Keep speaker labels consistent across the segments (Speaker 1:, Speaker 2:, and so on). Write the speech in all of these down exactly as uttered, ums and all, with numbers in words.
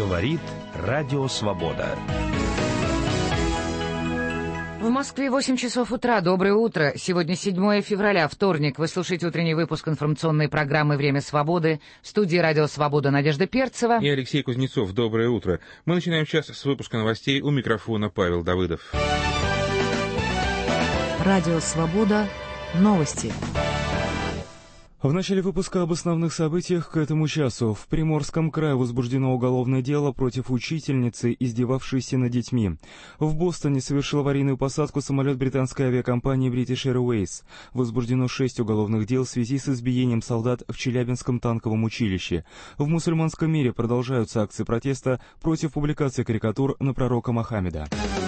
Speaker 1: Говорит Радио Свобода.
Speaker 2: В Москве восемь часов утра. Доброе утро. Сегодня седьмое февраля, вторник. Вы слушаете утренний выпуск информационной программы «Время свободы». В студии «Радио Свобода» Надежда Перцева
Speaker 3: и Алексей Кузнецов. Доброе утро. Мы начинаем сейчас с выпуска новостей. У микрофона Павел Давыдов.
Speaker 4: Радио Свобода. Новости.
Speaker 5: В начале выпуска об основных событиях к этому часу. В Приморском крае возбуждено уголовное дело против учительницы, издевавшейся над детьми. В Бостоне совершил аварийную посадку самолет британской авиакомпании British Airways. Возбуждено шесть уголовных дел в связи с избиением солдат в Челябинском танковом училище. В мусульманском мире продолжаются акции протеста против публикации карикатур на пророка Мохаммеда.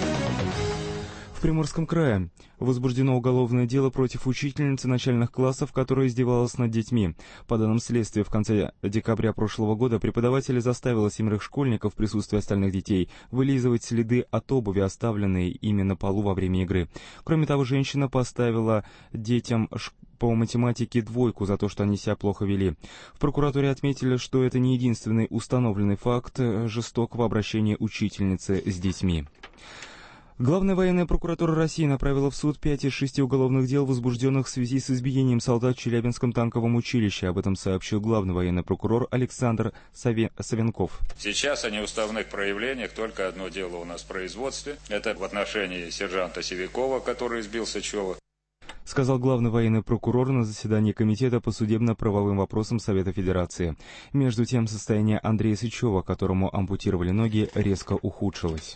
Speaker 5: В Приморском крае возбуждено уголовное дело против учительницы начальных классов, которая издевалась над детьми. По данным следствия, в конце декабря прошлого года преподаватель заставила семерых школьников в присутствии остальных детей вылизывать следы от обуви, оставленные ими на полу во время игры. Кроме того, женщина поставила детям по математике двойку за то, что они себя плохо вели. В прокуратуре отметили, что это не единственный установленный факт жестокого обращения учительницы с детьми. Главная военная прокуратура России направила в суд пять из шести уголовных дел, возбужденных в связи с избиением солдат в Челябинском танковом училище. Об этом сообщил главный военный прокурор Александр Саве... Савенков.
Speaker 6: Сейчас о неуставных проявлениях только одно дело у нас в производстве. Это в отношении сержанта Севякова, который избил Сычева.
Speaker 5: Сказал главный военный прокурор на заседании Комитета по судебно-правовым вопросам Совета Федерации. Между тем, состояние Андрея Сычева, которому ампутировали ноги, резко ухудшилось.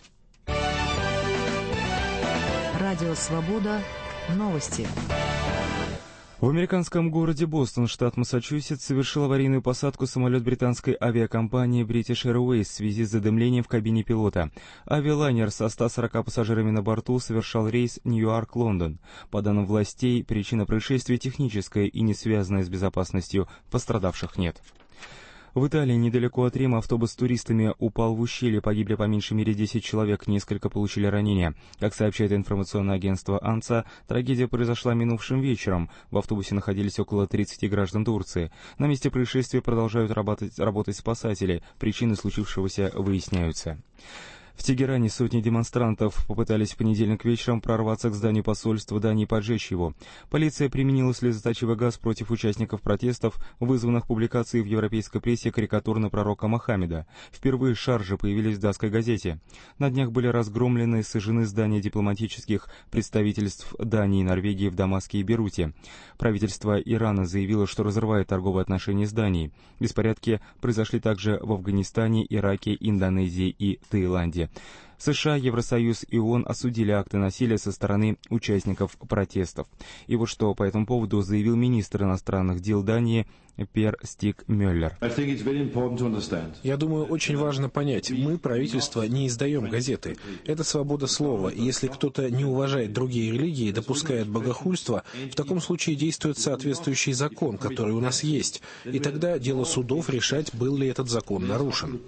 Speaker 4: Радио Свобода. Новости.
Speaker 5: В американском городе Бостон, штат Массачусетс, совершил аварийную посадку самолет британской авиакомпании British Airways в связи с задымлением в кабине пилота. Авиалайнер со ста сорока пассажирами на борту совершал рейс Ньюарк-Лондон. По данным властей, причина происшествия техническая и не связанная с безопасностью. Пострадавших нет. В Италии, недалеко от Рима, автобус с туристами упал в ущелье, погибли по меньшей мере десять человек, несколько получили ранения. Как сообщает информационное агентство АНСА, трагедия произошла минувшим вечером. В автобусе находились около тридцати граждан Турции. На месте происшествия продолжают работать, работать спасатели, причины случившегося выясняются. В Тегеране сотни демонстрантов попытались в понедельник вечером прорваться к зданию посольства Дании и поджечь его. Полиция применила слезоточивый газ против участников протестов, вызванных публикацией в европейской прессе карикатур на пророка Мохаммеда. Впервые шаржи появились в датской газете. На днях были разгромлены и сожжены здания дипломатических представительств Дании и Норвегии в Дамаске и Бейруте. Правительство Ирана заявило, что разрывает торговые отношения с Данией. Беспорядки произошли также в Афганистане, Ираке, Индонезии и Таиланде. США, Евросоюз и ООН осудили акты насилия со стороны участников протестов. И вот что по этому поводу заявил министр иностранных дел Дании Пер Стиг Мюллер.
Speaker 7: Я думаю, очень важно понять, мы, правительство, не издаем газеты. Это свобода слова, и если кто-то не уважает другие религии, допускает богохульство, в таком случае действует соответствующий закон, который у нас есть. И тогда дело судов решать, был ли этот закон нарушен.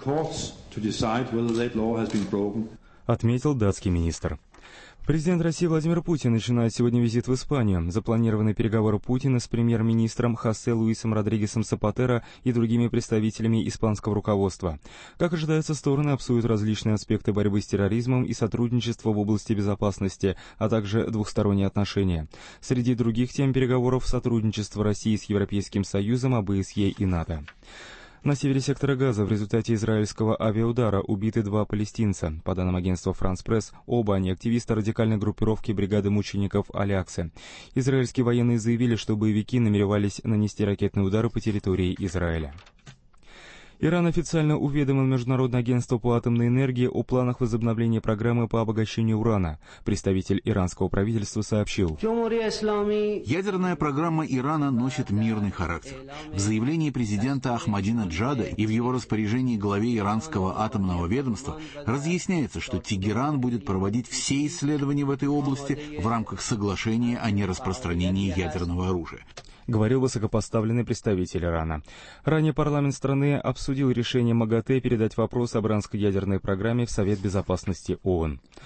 Speaker 5: Отметил датский министр. Президент России Владимир Путин начинает сегодня визит в Испанию. Запланированы переговоры Путина с премьер-министром Хосе Луисом Родригесом Сапатеро и другими представителями испанского руководства. Как ожидается, стороны обсудят различные аспекты борьбы с терроризмом и сотрудничества в области безопасности, а также двухсторонние отношения. Среди других тем переговоров сотрудничество России с Европейским Союзом, ОБСЕ и НАТО. На севере сектора Газа в результате израильского авиаудара убиты два палестинца. По данным агентства «Франс Пресс», оба они активисты радикальной группировки бригады мучеников Аль-Аксы. Израильские военные заявили, что боевики намеревались нанести ракетные удары по территории Израиля. Иран официально уведомил Международное агентство по атомной энергии о планах возобновления программы по обогащению урана. Представитель иранского правительства сообщил:
Speaker 8: Ядерная программа Ирана носит мирный характер. В заявлении президента Ахмадинеджада и в его распоряжении главе иранского атомного ведомства разъясняется, что Тегеран будет проводить все исследования в этой области в рамках соглашения о нераспространении ядерного оружия.
Speaker 5: Говорил высокопоставленный представитель Ирана. Ранее парламент страны обсудил решение МАГАТЭ передать вопрос об иранской ядерной программе в Совет Безопасности ООН.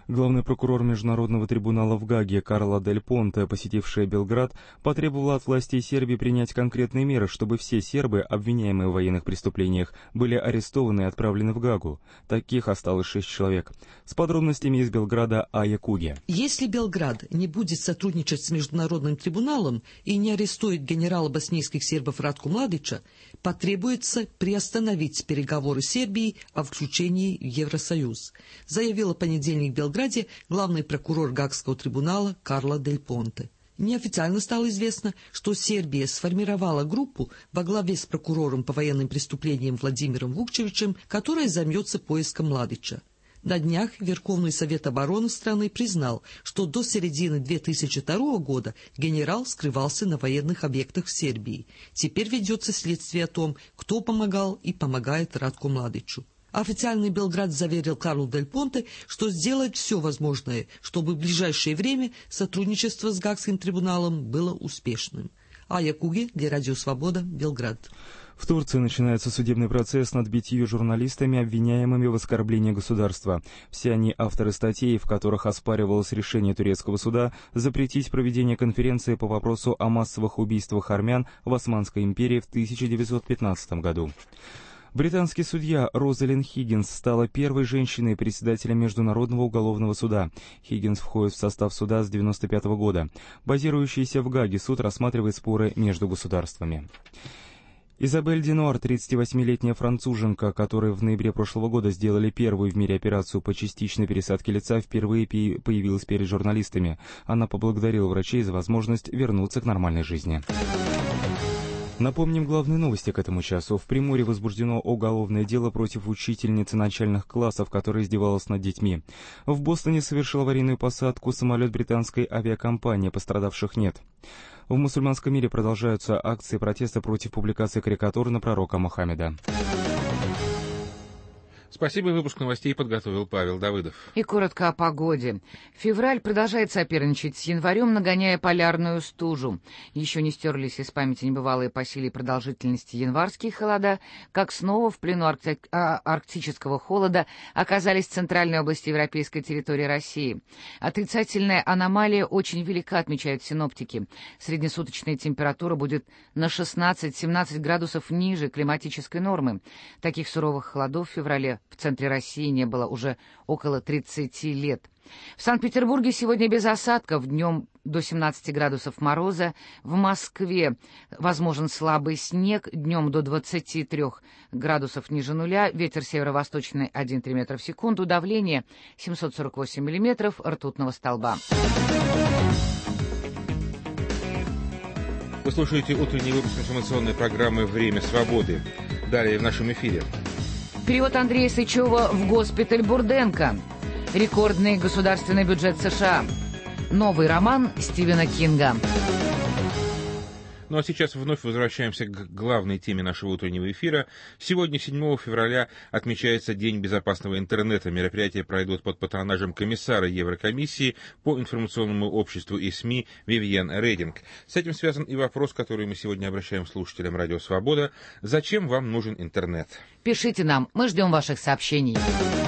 Speaker 5: Главный прокурор Международного трибунала в Гаге Карла Дель Понте, посетившая Белград, потребовала от властей Сербии принять конкретные меры, чтобы все сербы, обвиняемые в военных преступлениях, были арестованы и отправлены в Гагу. Таких осталось шесть человек. С подробностями из Белграда Ая Куге.
Speaker 9: Если Белград не будет сотрудничать с Международным трибуналом и не арестует генерала боснийских сербов Ратку Младича, потребуется приостановить переговоры Сербии о включении в Евросоюз, заявила в понедельник в Белграде главный прокурор Гаагского трибунала Карла Дель Понте. Неофициально стало известно, что Сербия сформировала группу во главе с прокурором по военным преступлениям Владимиром Вукчевичем, которая займется поиском Младича. На днях Верховный Совет обороны страны признал, что до середины две тысячи второго года генерал скрывался на военных объектах в Сербии. Теперь ведется следствие о том, кто помогал и помогает Ратку Младичу. Официальный Белград заверил Карлу Дель Понте, что сделает все возможное, чтобы в ближайшее время сотрудничество с Гаагским трибуналом было успешным. Ая Куге, для Радио Свобода, Белград.
Speaker 5: В Турции начинается судебный процесс над пятью журналистами, обвиняемыми в оскорблении государства. Все они авторы статей, в которых оспаривалось решение турецкого суда запретить проведение конференции по вопросу о массовых убийствах армян в Османской империи в тысяча девятьсот пятнадцатом году. Британский судья Розалин Хиггинс стала первой женщиной-председателем Международного уголовного суда. Хиггинс входит в состав суда с девяносто пятого года. Базирующийся в Гааге суд рассматривает споры между государствами. Изабель Динуар, тридцативосьмилетняя француженка, которой в ноябре прошлого года сделали первую в мире операцию по частичной пересадке лица, впервые появилась перед журналистами. Она поблагодарила врачей за возможность вернуться к нормальной жизни. Напомним главные новости к этому часу. В Приморье возбуждено уголовное дело против учительницы начальных классов, которая издевалась над детьми. В Бостоне совершил аварийную посадку самолет британской авиакомпании, пострадавших нет. В мусульманском мире продолжаются акции протеста против публикации карикатур на пророка Мухаммеда.
Speaker 3: Спасибо, выпуск новостей подготовил Павел Давыдов.
Speaker 2: И коротко о погоде. Февраль продолжает соперничать с январем, нагоняя полярную стужу. Еще не стерлись из памяти небывалые по силе и продолжительности январские холода, как снова в плену аркти... а, арктического холода оказались в центральной области европейской территории России. Отрицательная аномалия очень велика, отмечают синоптики. Среднесуточная температура будет на шестнадцать-семнадцать градусов ниже климатической нормы. Таких суровых холодов в феврале в центре России не было уже около тридцати лет. В Санкт-Петербурге сегодня без осадков, днем до семнадцати градусов мороза. В Москве возможен слабый снег, днем до двадцати трёх градусов ниже нуля. Ветер северо-восточный один-три метра в секунду. Давление семьсот сорок восемь миллиметров ртутного столба.
Speaker 3: Вы слушаете утренний выпуск информационной программы «Время свободы». Далее в нашем эфире.
Speaker 2: Перевод Андрея Сычева в госпиталь Бурденко. Рекордный государственный бюджет США. Новый роман Стивена Кинга.
Speaker 3: Ну а сейчас вновь возвращаемся к главной теме нашего утреннего эфира. Сегодня, седьмого февраля, отмечается День безопасного интернета. Мероприятия пройдут под патронажем комиссара Еврокомиссии по информационному обществу и СМИ Вивьен Рединг. С этим связан и вопрос, который мы сегодня обращаем слушателям Радио Свобода. Зачем вам нужен интернет?
Speaker 2: Пишите нам, мы ждем ваших сообщений.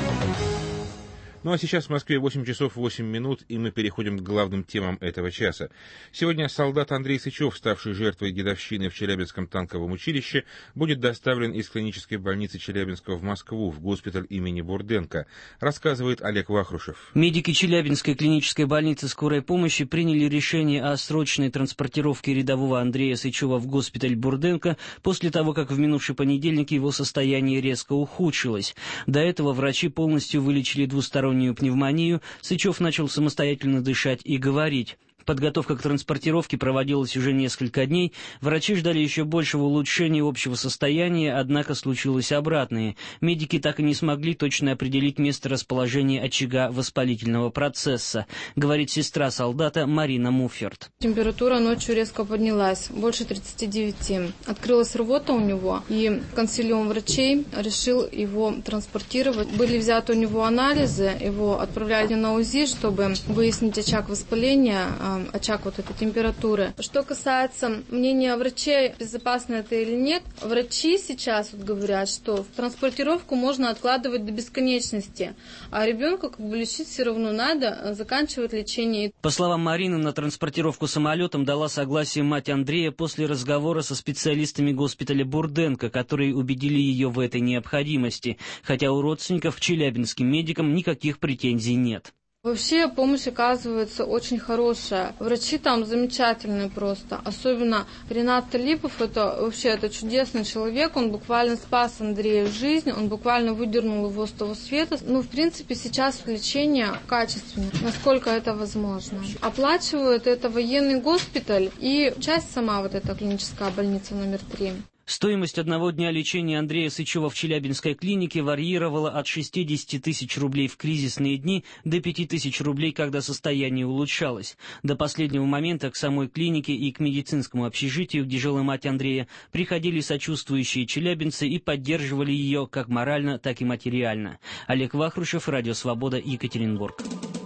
Speaker 3: Ну а сейчас в Москве восемь часов восемь минут, и мы переходим к главным темам этого часа. Сегодня солдат Андрей Сычев, ставший жертвой дедовщины в Челябинском танковом училище, будет доставлен из клинической больницы Челябинска в Москву, в госпиталь имени Бурденко, рассказывает Олег Вахрушев.
Speaker 10: Медики Челябинской клинической больницы скорой помощи приняли решение о срочной транспортировке рядового Андрея Сычева в госпиталь Бурденко после того, как в минувший понедельник его состояние резко ухудшилось. До этого врачи полностью вылечили двустороннюю пневмонию, Сычев начал самостоятельно дышать и говорить. Подготовка к транспортировке проводилась уже несколько дней. Врачи ждали еще большего улучшения общего состояния, однако случилось обратное. Медики так и не смогли точно определить место расположения очага воспалительного процесса, говорит сестра солдата Марина Муфферт.
Speaker 11: Температура ночью резко поднялась, больше тридцати девяти. Открылась рвота у него, и консилиум врачей решил его транспортировать. Были взяты у него анализы, его отправляли на УЗИ, чтобы выяснить очаг воспаления э, очаг вот этой температуры. Что касается мнения врачей, безопасно это или нет, врачи сейчас вот говорят, что транспортировку можно откладывать до бесконечности, а ребенка как бы лечить все равно надо, заканчивать лечение.
Speaker 10: По словам Марины, на транспортировку самолетом дала согласие мать Андрея после разговора со специалистами госпиталя Бурденко, которые убедили ее в этой необходимости, хотя у родственников к челябинским медикам никаких претензий нет.
Speaker 11: Вообще помощь оказывается очень хорошая. Врачи там замечательные просто. Особенно Ренат Талипов, это вообще это чудесный человек. Он буквально спас Андрею жизнь, он буквально выдернул его с того света. Ну, в принципе, сейчас лечение качественное, насколько это возможно. Оплачивают это военный госпиталь и часть сама вот эта клиническая больница номер три.
Speaker 10: Стоимость одного дня лечения Андрея Сычева в Челябинской клинике варьировала от шестидесяти тысяч рублей в кризисные дни до пяти тысяч рублей, когда состояние улучшалось. До последнего момента к самой клинике и к медицинскому общежитию, где жила мать Андрея, приходили сочувствующие челябинцы и поддерживали ее как морально, так и материально. Олег Вахрушев, Радио Свобода, Екатеринбург.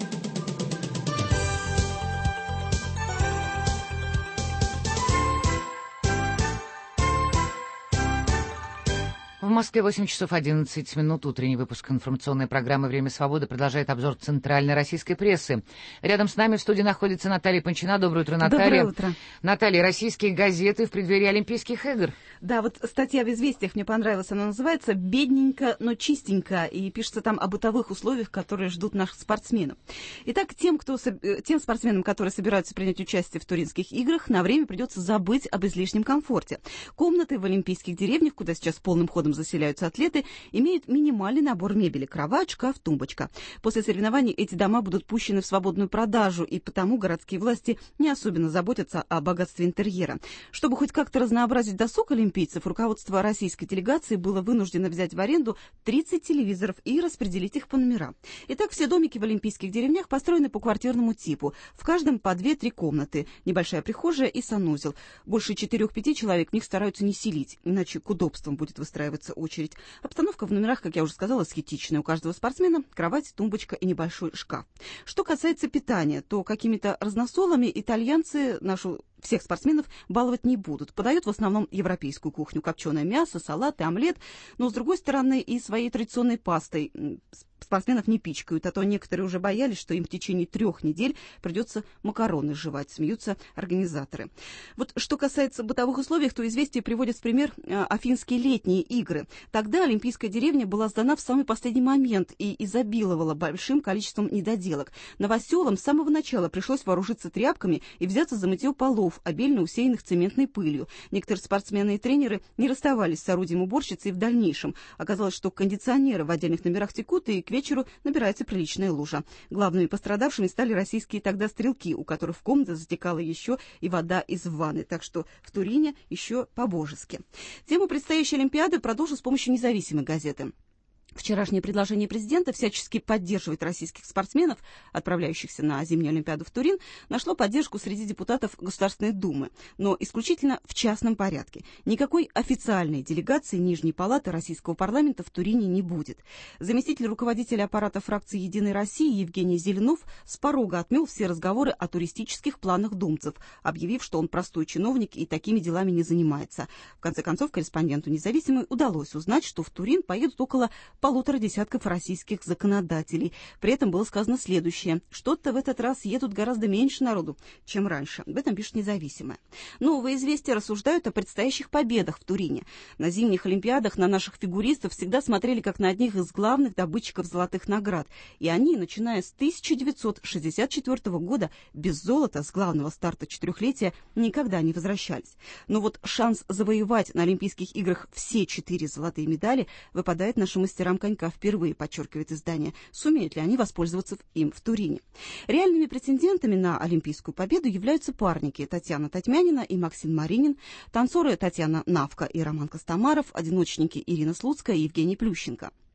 Speaker 2: В Москве восемь часов одиннадцать минут. Утренний выпуск информационной программы «Время свободы» продолжает обзор центральной российской прессы. Рядом с нами в студии находится Наталья Панчина. Доброе утро, Наталья.
Speaker 12: Доброе утро.
Speaker 2: Наталья, российские газеты в преддверии Олимпийских игр.
Speaker 12: Да, вот статья в «Известиях» мне понравилась. Она называется «Бедненько, но чистенько». И пишется там о бытовых условиях, которые ждут наших спортсменов. Итак, тем, кто, тем спортсменам, которые собираются принять участие в Туринских играх, на время придется забыть об излишнем комфорте. Комнаты в олимпийских деревнях, куда сейчас полным ходом заселяются атлеты, имеют минимальный набор мебели: кровать, шкаф, тумбочка. После соревнований эти дома будут пущены в свободную продажу, и потому городские власти не особенно заботятся о богатстве интерьера. Чтобы хоть как-то разнообразить досуг олимпийцев, руководство российской делегации было вынуждено взять в аренду тридцать телевизоров и распределить их по номерам. Итак, все домики в олимпийских деревнях построены по квартирному типу. В каждом по две-три комнаты, небольшая прихожая и санузел. Больше четырех-пяти человек в них стараются не селить, иначе к удобствам будет выстраиваться очередь. Обстановка в номерах, как я уже сказала, аскетичная. У каждого спортсмена кровать, тумбочка и небольшой шкаф. Что касается питания, то какими-то разносолами итальянцы нашу всех спортсменов баловать не будут. Подают в основном европейскую кухню: копченое мясо, салаты, омлет. Но, с другой стороны, и своей традиционной пастой спортсменов не пичкают, а то некоторые уже боялись, что им в течение трех недель придется макароны жевать, смеются организаторы. Вот что касается бытовых условий, то «Известия» приводят в пример Афинские летние игры. Тогда олимпийская деревня была сдана в самый последний момент и изобиловала большим количеством недоделок. Новоселам с самого начала пришлось вооружиться тряпками и взяться за мытье полов, обильно усеянных цементной пылью. Некоторые спортсмены и тренеры не расставались с орудием уборщицы и в дальнейшем. Оказалось, что кондиционеры в отдельных номерах текут, и к вечеру набирается приличная лужа. Главными пострадавшими стали российские тогда стрелки, у которых в комнате затекала еще и вода из ванны. Так что в Турине еще по-божески. Тему предстоящей Олимпиады продолжу с помощью независимой газеты. Вчерашнее предложение президента всячески поддерживать российских спортсменов, отправляющихся на зимнюю Олимпиаду в Турин, нашло поддержку среди депутатов Государственной Думы, но исключительно в частном порядке. Никакой официальной делегации Нижней палаты российского парламента в Турине не будет. Заместитель руководителя аппарата фракции «Единой России» Евгений Зеленов с порога отмел все разговоры о туристических планах думцев, объявив, что он простой чиновник и такими делами не занимается. В конце концов, корреспонденту «Независимой» удалось узнать, что в Турин поедут около полутора десятков российских законодателей. При этом было сказано следующее: что-то в этот раз едут гораздо меньше народу, чем раньше. Об этом пишет «Независимая». Новые «Известия» рассуждают о предстоящих победах в Турине. На зимних Олимпиадах на наших фигуристов всегда смотрели как на одних из главных добытчиков золотых наград. И они, начиная с тысяча девятьсот шестьдесят четвёртого года, без золота с главного старта четырехлетия никогда не возвращались. Но вот шанс завоевать на Олимпийских играх все четыре золотые медали выпадает нашим мастерам конька впервые, подчеркивает издание. Сумеют ли они воспользоваться им в Турине? Реальными претендентами на олимпийскую победу являются парники Татьяна Татьмянина и Максим Маринин, танцоры Татьяна Навка и Роман Костомаров, одиночники Ирина Слуцкая и Евгений Плющенко.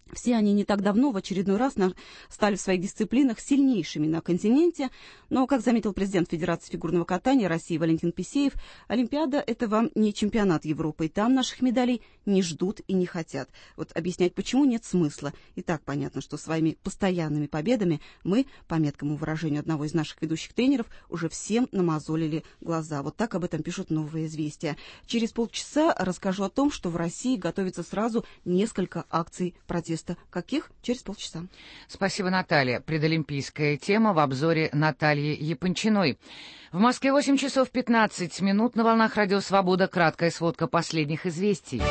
Speaker 12: Все они не так давно в очередной раз на, стали в своих дисциплинах сильнейшими на континенте. Но, как заметил президент Федерации фигурного катания России Валентин Писеев, Олимпиада – это вам не чемпионат Европы, и там наших медалей не ждут и не хотят. Вот объяснять почему нет смысла. И так понятно, что своими постоянными победами мы, по меткому выражению одного из наших ведущих тренеров, уже всем намазолили глаза. Вот так об этом пишут «Новые известия». Через полчаса расскажу о том, что в России готовится сразу несколько акций протеста. Каких? Через полчаса.
Speaker 2: Спасибо, Наталья. Предолимпийская тема в обзоре Натальи Япончиной. В Москве восемь часов пятнадцать минут. На волнах Радио Свобода. Краткая сводка последних известий.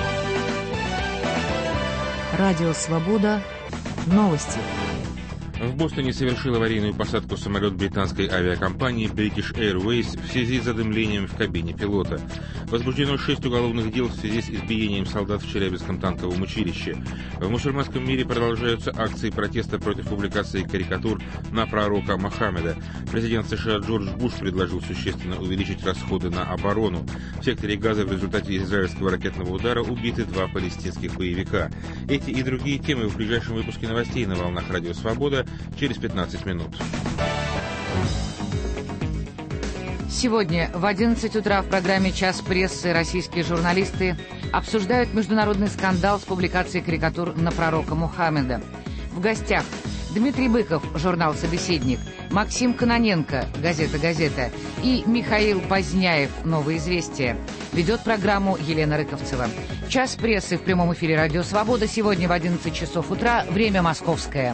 Speaker 4: Радио Свобода. Новости.
Speaker 3: В Бостоне совершил аварийную посадку самолет британской авиакомпании British Airways в связи с задымлением в кабине пилота. Возбуждено шесть уголовных дел в связи с избиением солдат в Челябинском танковом училище. В мусульманском мире продолжаются акции протеста против публикации карикатур на пророка Мохаммеда. Президент США Джордж Буш предложил существенно увеличить расходы на оборону. В секторе Газа в результате израильского ракетного удара убиты два палестинских боевика. Эти и другие темы в ближайшем выпуске новостей на волнах Радио Свобода через пятнадцать минут.
Speaker 2: Сегодня в одиннадцать утра в программе «Час прессы» российские журналисты обсуждают международный скандал с публикацией карикатур на пророка Мухаммеда. В гостях Дмитрий Быков, журнал «Собеседник», Максим Кононенко, газета «Газета» и Михаил Поздняев, «Новые известия». Ведет программу Елена Рыковцева. «Час прессы» в прямом эфире «Радио Свобода» сегодня в одиннадцать часов утра, время московское.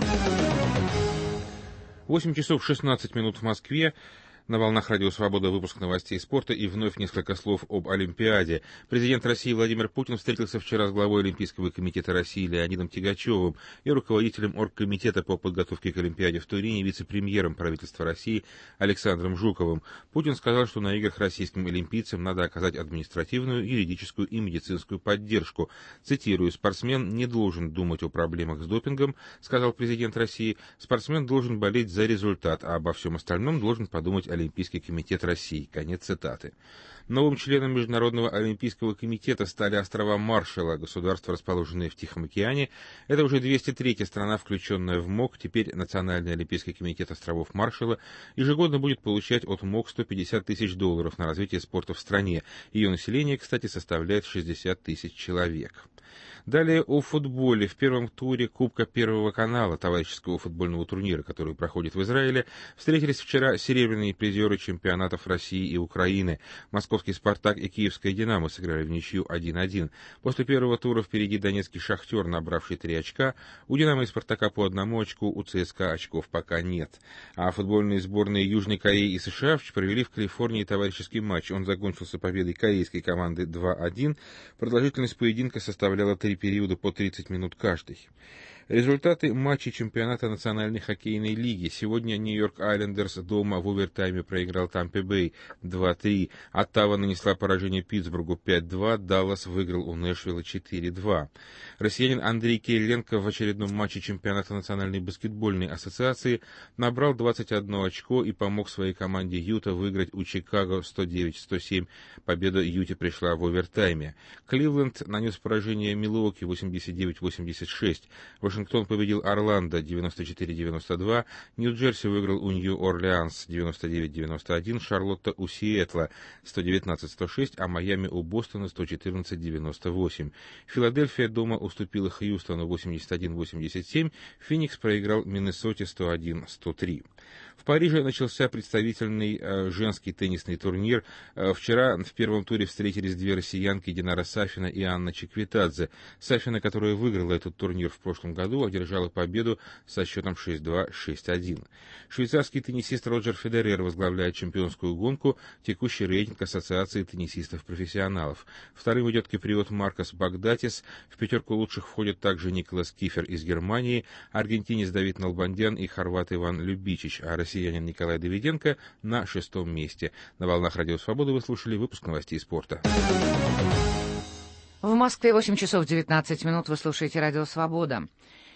Speaker 3: восемь часов шестнадцать минут в Москве. На волнах Радио Свобода выпуск новостей спорта и вновь несколько слов об Олимпиаде. Президент России Владимир Путин встретился вчера с главой Олимпийского комитета России Леонидом Тягачевым и руководителем оргкомитета по подготовке к Олимпиаде в Турине вице-премьером правительства России Александром Жуковым. Путин сказал, что на играх российским олимпийцам надо оказать административную, юридическую и медицинскую поддержку. Цитирую: «Спортсмен не должен думать о проблемах с допингом, сказал президент России. Спортсмен должен болеть за результат, а обо всем остальном должен подумать Олимпийский комитет России». Конец цитаты. Новым членом Международного олимпийского комитета стали острова Маршалла, государства, расположенные в Тихом океане. Это уже двести третья страна, включенная в МОК. Теперь Национальный олимпийский комитет островов Маршалла ежегодно будет получать от МОК сто пятьдесят тысяч долларов на развитие спорта в стране. Ее население, кстати, составляет шестьдесят тысяч человек. Далее о футболе. В первом туре Кубка Первого канала товарищеского футбольного турнира, который проходит в Израиле, встретились вчера серебряные призеры чемпионатов России и Украины. Московский «Спартак» и Киевская «Динамо» сыграли в ничью один один. После первого тура впереди донецкий «Шахтер», набравший три очка. У «Динамо» и «Спартака» по одному очку, у ЦСКА очков пока нет. А футбольные сборные Южной Кореи и США провели в Калифорнии товарищеский матч. Он закончился победой корейской команды два один. Продолжительность поединка составляла три периода по тридцать минут каждый. Результаты матчей чемпионата Национальной хоккейной лиги. Сегодня Нью-Йорк Айлендерс дома в овертайме проиграл Тампе Бэй два три. Оттава нанесла поражение Питтсбургу пять два. Даллас выиграл у Нэшвилла четыре два. Россиянин Андрей Кириленко в очередном матче чемпионата Национальной баскетбольной ассоциации набрал двадцать одно очко и помог своей команде Юта выиграть у Чикаго сто девять сто семь. Победа Юте пришла в овертайме. Кливленд нанес поражение Милуоки восемьдесят девять восемьдесят шесть. Вашингтон победил Орландо девяносто четыре девяносто два, Нью-Джерси выиграл у Нью-Орлеанс девяносто девять девяносто один, Шарлотта у Сиэтла сто девятнадцать сто шесть, а Майами у Бостона сто четырнадцать девяносто восемь. Филадельфия дома уступила Хьюстону восемьдесят один восемьдесят семь, Феникс проиграл Миннесоте сто один сто три. В Париже начался представительный э, женский теннисный турнир. Э, вчера в первом туре встретились две россиянки, Динара Сафина и Анна Чиквитадзе. Сафина, которая выиграла этот турнир в прошлом году, одержала победу со счетом шесть два шесть один. Швейцарский теннисист Роджер Федерер возглавляет чемпионскую гонку, текущий рейтинг Ассоциации теннисистов-профессионалов. Вторым идет киприот Маркос Багдатис. В пятерку лучших входят также Николас Кифер из Германии, аргентинец Давид Налбандян и хорват Иван Любичич, а россиянин Николай Давиденко на шестом месте. На волнах Радио Свобода вы слушали выпуск новостей спорта.
Speaker 2: В Москве восемь часов девятнадцать минут. Вы слушаете Радио Свобода.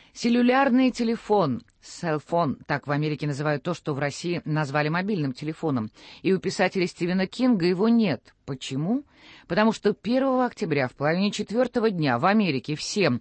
Speaker 2: Целлюлярный телефон, селфон, так в Америке называют то, что в России назвали мобильным телефоном. И у писателя Стивена Кинга его нет. Почему? Потому что первого октября в половине четвертого дня в Америке всем,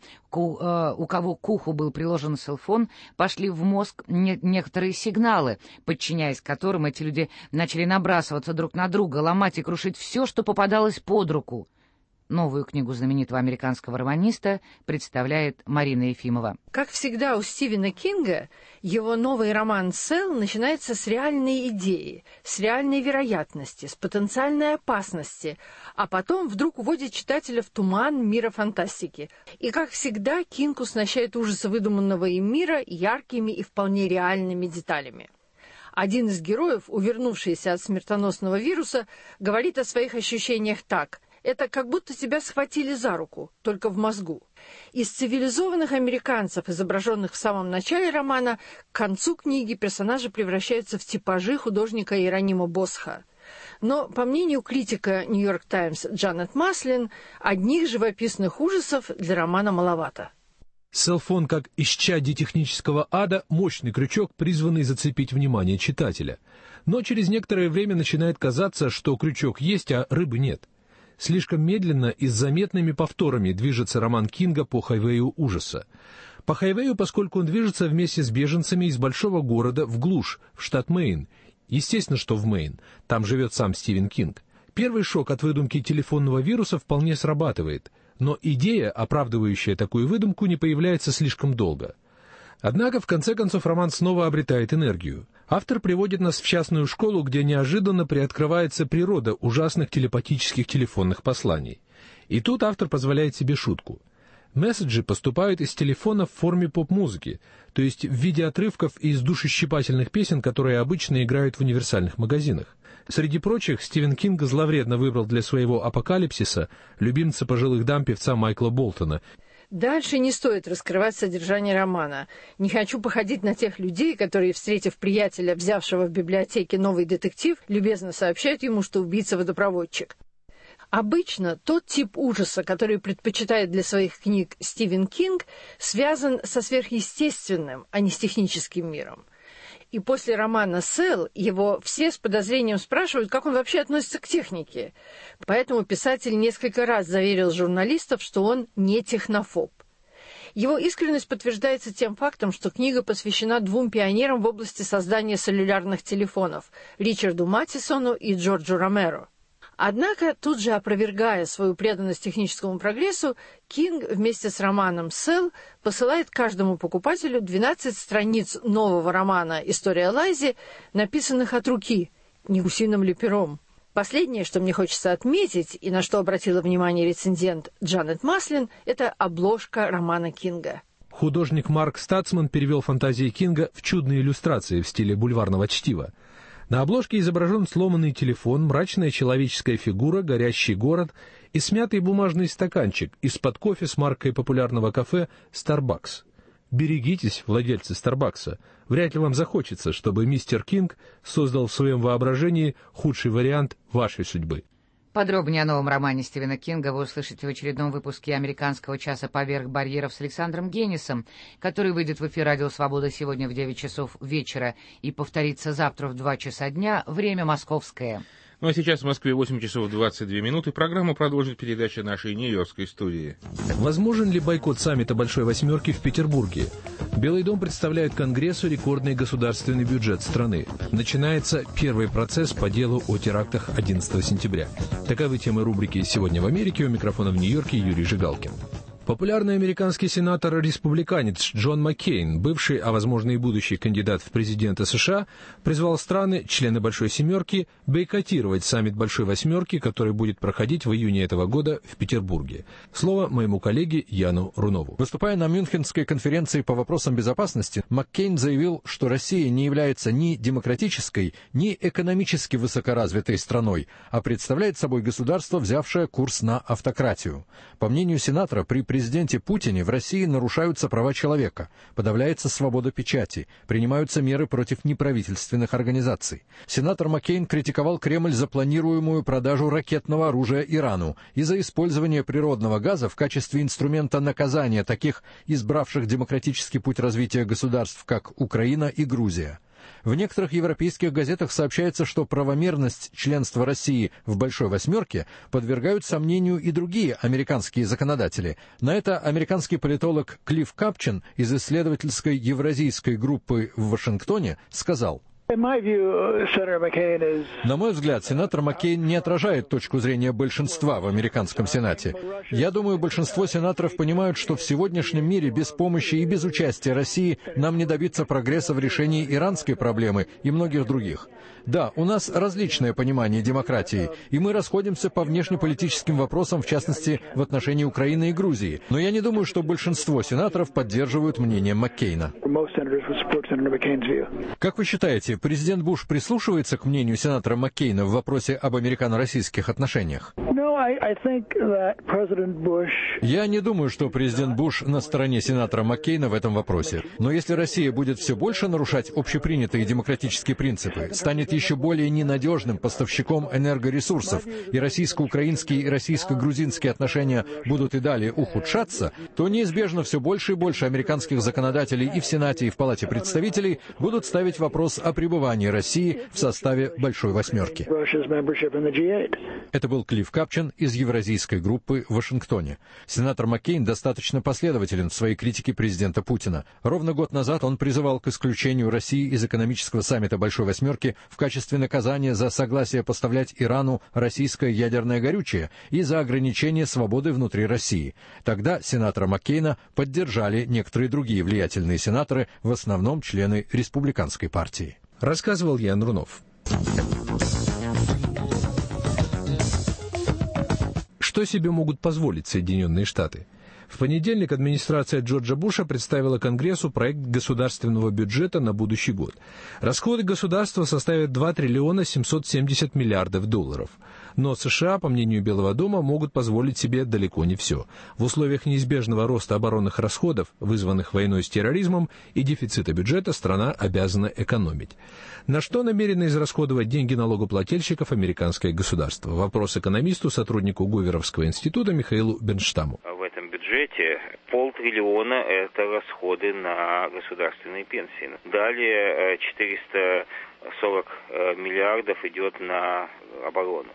Speaker 2: у кого к уху был приложен селфон, пошли в мозг не- некоторые сигналы, подчиняясь которым эти люди начали набрасываться друг на друга, ломать и крушить все, что попадалось под руку. Новую книгу знаменитого американского романиста представляет Марина Ефимова.
Speaker 13: Как всегда у Стивена Кинга, его новый роман «Сел» начинается с реальной идеи, с реальной вероятности, с потенциальной опасности, а потом вдруг уводит читателя в туман мира фантастики. И, как всегда, Кинг уснащает ужасы выдуманного им мира яркими и вполне реальными деталями. Один из героев, увернувшийся от смертоносного вируса, говорит о своих ощущениях так: «Это как будто тебя схватили за руку, только в мозгу». Из цивилизованных американцев, изображенных в самом начале романа, к концу книги персонажи превращаются в типажи художника Иеронима Босха. Но, по мнению критика «Нью-Йорк Таймс» Джанет Маслин, одних живописных ужасов для романа маловато.
Speaker 7: Селфон, как исчадие технического ада, мощный крючок, призванный зацепить внимание читателя. Но через некоторое время начинает казаться, что крючок есть, а рыбы нет. Слишком медленно и с заметными повторами движется роман Кинга по хайвею ужаса. По хайвею, поскольку он движется вместе с беженцами из большого города в глушь, в штат Мэйн. Естественно, что в Мэйн. Там живет сам Стивен Кинг. Первый шок от выдумки телефонного вируса вполне срабатывает, но идея, оправдывающая такую выдумку, не появляется слишком долго. Однако, в конце концов, роман снова обретает энергию. Автор приводит нас в частную школу, где неожиданно приоткрывается природа ужасных телепатических телефонных посланий. И тут автор позволяет себе шутку. Месседжи поступают из телефона в форме поп-музыки, то есть в виде отрывков из душещипательных песен, которые обычно играют в универсальных магазинах. Среди прочих, Стивен Кинг зловредно выбрал для своего «Апокалипсиса» любимца пожилых дам певца Майкла Болтона.
Speaker 13: Дальше не стоит раскрывать содержание романа. Не хочу походить на тех людей, которые, встретив приятеля, взявшего в библиотеке новый детектив, любезно сообщают ему, что убийца водопроводчик. Обычно тот тип ужаса, который предпочитает для своих книг Стивен Кинг, связан со сверхъестественным, а не с техническим миром. И после романа «Сел» его все с подозрением спрашивают, как он вообще относится к технике. Поэтому писатель несколько раз заверил журналистов, что он не технофоб. Его искренность подтверждается тем фактом, что книга посвящена двум пионерам в области создания целлюлярных телефонов – Ричарду Матисону и Джорджу Ромеро. Однако, тут же опровергая свою преданность техническому прогрессу, Кинг вместе с романом «Сел» посылает каждому покупателю двенадцать страниц нового романа «История Лайзи», написанных от руки, не гусиным ли пером. Последнее, что мне хочется отметить, и на что обратила внимание рецензент Джанет Маслин, это обложка романа Кинга.
Speaker 7: Художник Марк Стацман перевел фантазии Кинга в чудные иллюстрации в стиле бульварного чтива. На обложке изображен сломанный телефон, мрачная человеческая фигура, горящий город и смятый бумажный стаканчик из-под кофе с маркой популярного кафе Starbucks. Берегитесь, владельцы Старбакса. Вряд ли вам захочется, чтобы мистер Кинг создал в своем воображении худший вариант вашей судьбы.
Speaker 2: Подробнее о новом романе Стивена Кинга вы услышите в очередном выпуске «Американского часа поверх барьеров» с Александром Генисом, который выйдет в эфир «Радио Свобода» сегодня в девять часов вечера и повторится завтра в два часа дня, время московское.
Speaker 3: Ну а сейчас в Москве восемь часов двадцать две минуты. Программу продолжит передача нашей нью-йоркской студии.
Speaker 7: Возможен ли бойкот саммита Большой Восьмерки в Петербурге? Белый дом представляет Конгрессу рекордный государственный бюджет страны. Начинается первый процесс по делу о терактах одиннадцатого сентября. Таковы темы рубрики «Сегодня в Америке». У микрофона в Нью-Йорке Юрий Жигалкин. Популярный американский сенатор-республиканец Джон Маккейн, бывший, а возможно и будущий кандидат в президенты США, призвал страны, члены Большой Семерки, бойкотировать саммит Большой Восьмерки, который будет проходить в июне этого года в Петербурге. Слово моему коллеге Яну Рунову.
Speaker 14: Выступая на Мюнхенской конференции по вопросам безопасности, Маккейн заявил, что Россия не является ни демократической, ни экономически высокоразвитой страной, а представляет собой государство, взявшее курс на автократию. По мнению сенатора, при президенте Путине в России нарушаются права человека, подавляется свобода печати, принимаются меры против неправительственных организаций. Сенатор Маккейн критиковал Кремль за планируемую продажу ракетного оружия Ирану и за использование природного газа в качестве инструмента наказания таких избравших демократический путь развития государств, как Украина и Грузия. В некоторых европейских газетах сообщается, что правомерность членства России в «Большой восьмерке» подвергают сомнению и другие американские законодатели. На это американский политолог Клифф Капчин из исследовательской евразийской группы в Вашингтоне сказал: на мой взгляд, сенатор Маккейн не отражает точку зрения большинства в американском Сенате. Я думаю, большинство сенаторов понимают, что в сегодняшнем мире без помощи и без участия России нам не добиться прогресса в решении иранской проблемы и многих других. Да, у нас различное понимание демократии, и мы расходимся по внешнеполитическим вопросам, в частности, в отношении Украины и Грузии. Но я не думаю, что большинство сенаторов поддерживают мнение Маккейна. Как вы считаете, президент Буш прислушивается к мнению сенатора Маккейна в вопросе об американо-российских отношениях? Я не думаю, что президент Буш на стороне сенатора Маккейна в этом вопросе. Но если Россия будет все больше нарушать общепринятые демократические принципы, станет еще более ненадежным поставщиком энергоресурсов, и российско-украинские и российско-грузинские отношения будут и далее ухудшаться, то неизбежно все больше и больше американских законодателей и в Сенате, и в Палате представителей будут ставить вопрос о пребывании России в составе «Большой восьмерки». Это был Клифф Капчин из евразийской группы в Вашингтоне. Сенатор Маккейн достаточно последователен в своей критике президента Путина. Ровно год назад он призывал к исключению России из экономического саммита «Большой восьмерки» в качестве наказания за согласие поставлять Ирану российское ядерное горючее и за ограничение свободы внутри России. Тогда сенатора Маккейна поддержали некоторые другие влиятельные сенаторы, в основном члены республиканской партии.
Speaker 7: Рассказывал Ян Рунов. Что себе могут позволить Соединенные Штаты? В понедельник администрация Джорджа Буша представила Конгрессу проект государственного бюджета на будущий год. Расходы государства составят два триллиона семьсот семьдесят миллиардов долларов. Но США, по мнению Белого дома, могут позволить себе далеко не все. В условиях неизбежного роста оборонных расходов, вызванных войной с терроризмом, и дефицита бюджета страна обязана экономить. На что намерено израсходовать деньги налогоплательщиков американское государство? Вопрос экономисту, сотруднику Гуверовского института Михаилу Бернштаму.
Speaker 15: В этом бюджете полтриллиона – это расходы на государственные пенсии. Далее четыреста сорок миллиардов идет на оборону.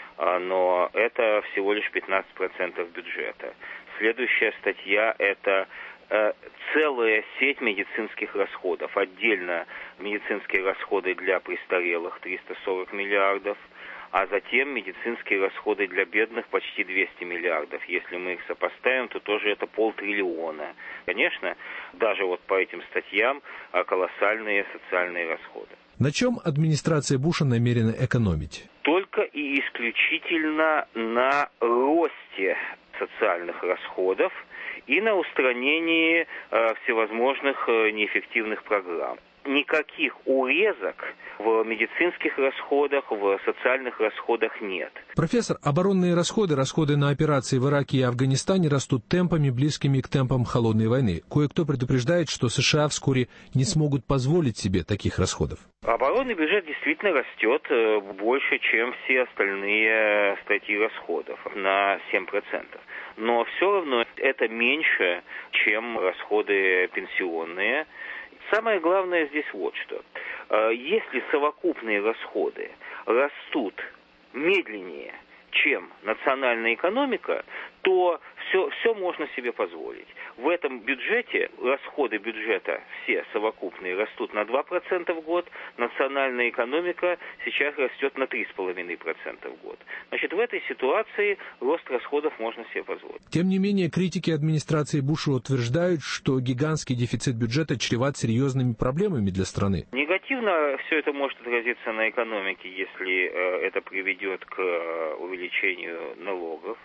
Speaker 15: Но это всего лишь пятнадцать процентов бюджета. Следующая статья – это э, целая сеть медицинских расходов. Отдельно медицинские расходы для престарелых – триста сорок миллиардов, а затем медицинские расходы для бедных – почти двести миллиардов. Если мы их сопоставим, то тоже это полтриллиона. Конечно, даже вот по этим статьям колоссальные социальные расходы.
Speaker 7: На чем администрация Буша намерена экономить?
Speaker 15: Только и исключительно на росте социальных расходов и на устранении э, всевозможных э, неэффективных программ. Никаких урезок в медицинских расходах, в социальных расходах нет.
Speaker 7: Профессор, оборонные расходы, расходы на операции в Ираке и Афганистане растут темпами, близкими к темпам холодной войны. Кое-кто предупреждает, что США вскоре не смогут позволить себе таких расходов.
Speaker 15: Оборонный бюджет действительно растет больше, чем все остальные статьи расходов, на семь процентов. Но все равно это меньше, чем расходы пенсионные. Самое главное здесь вот что. Если совокупные расходы растут медленнее, чем национальная экономика, то все, все можно себе позволить. В этом бюджете расходы бюджета все совокупные растут на два процента в год, национальная экономика сейчас растет на три целых пять десятых процента в год. Значит, в этой ситуации рост расходов можно себе позволить.
Speaker 7: Тем не менее, критики администрации Буша утверждают, что гигантский дефицит бюджета чреват серьезными проблемами для страны.
Speaker 15: Негативно все это может отразиться на экономике, если э, это приведет к э, увеличению налогов.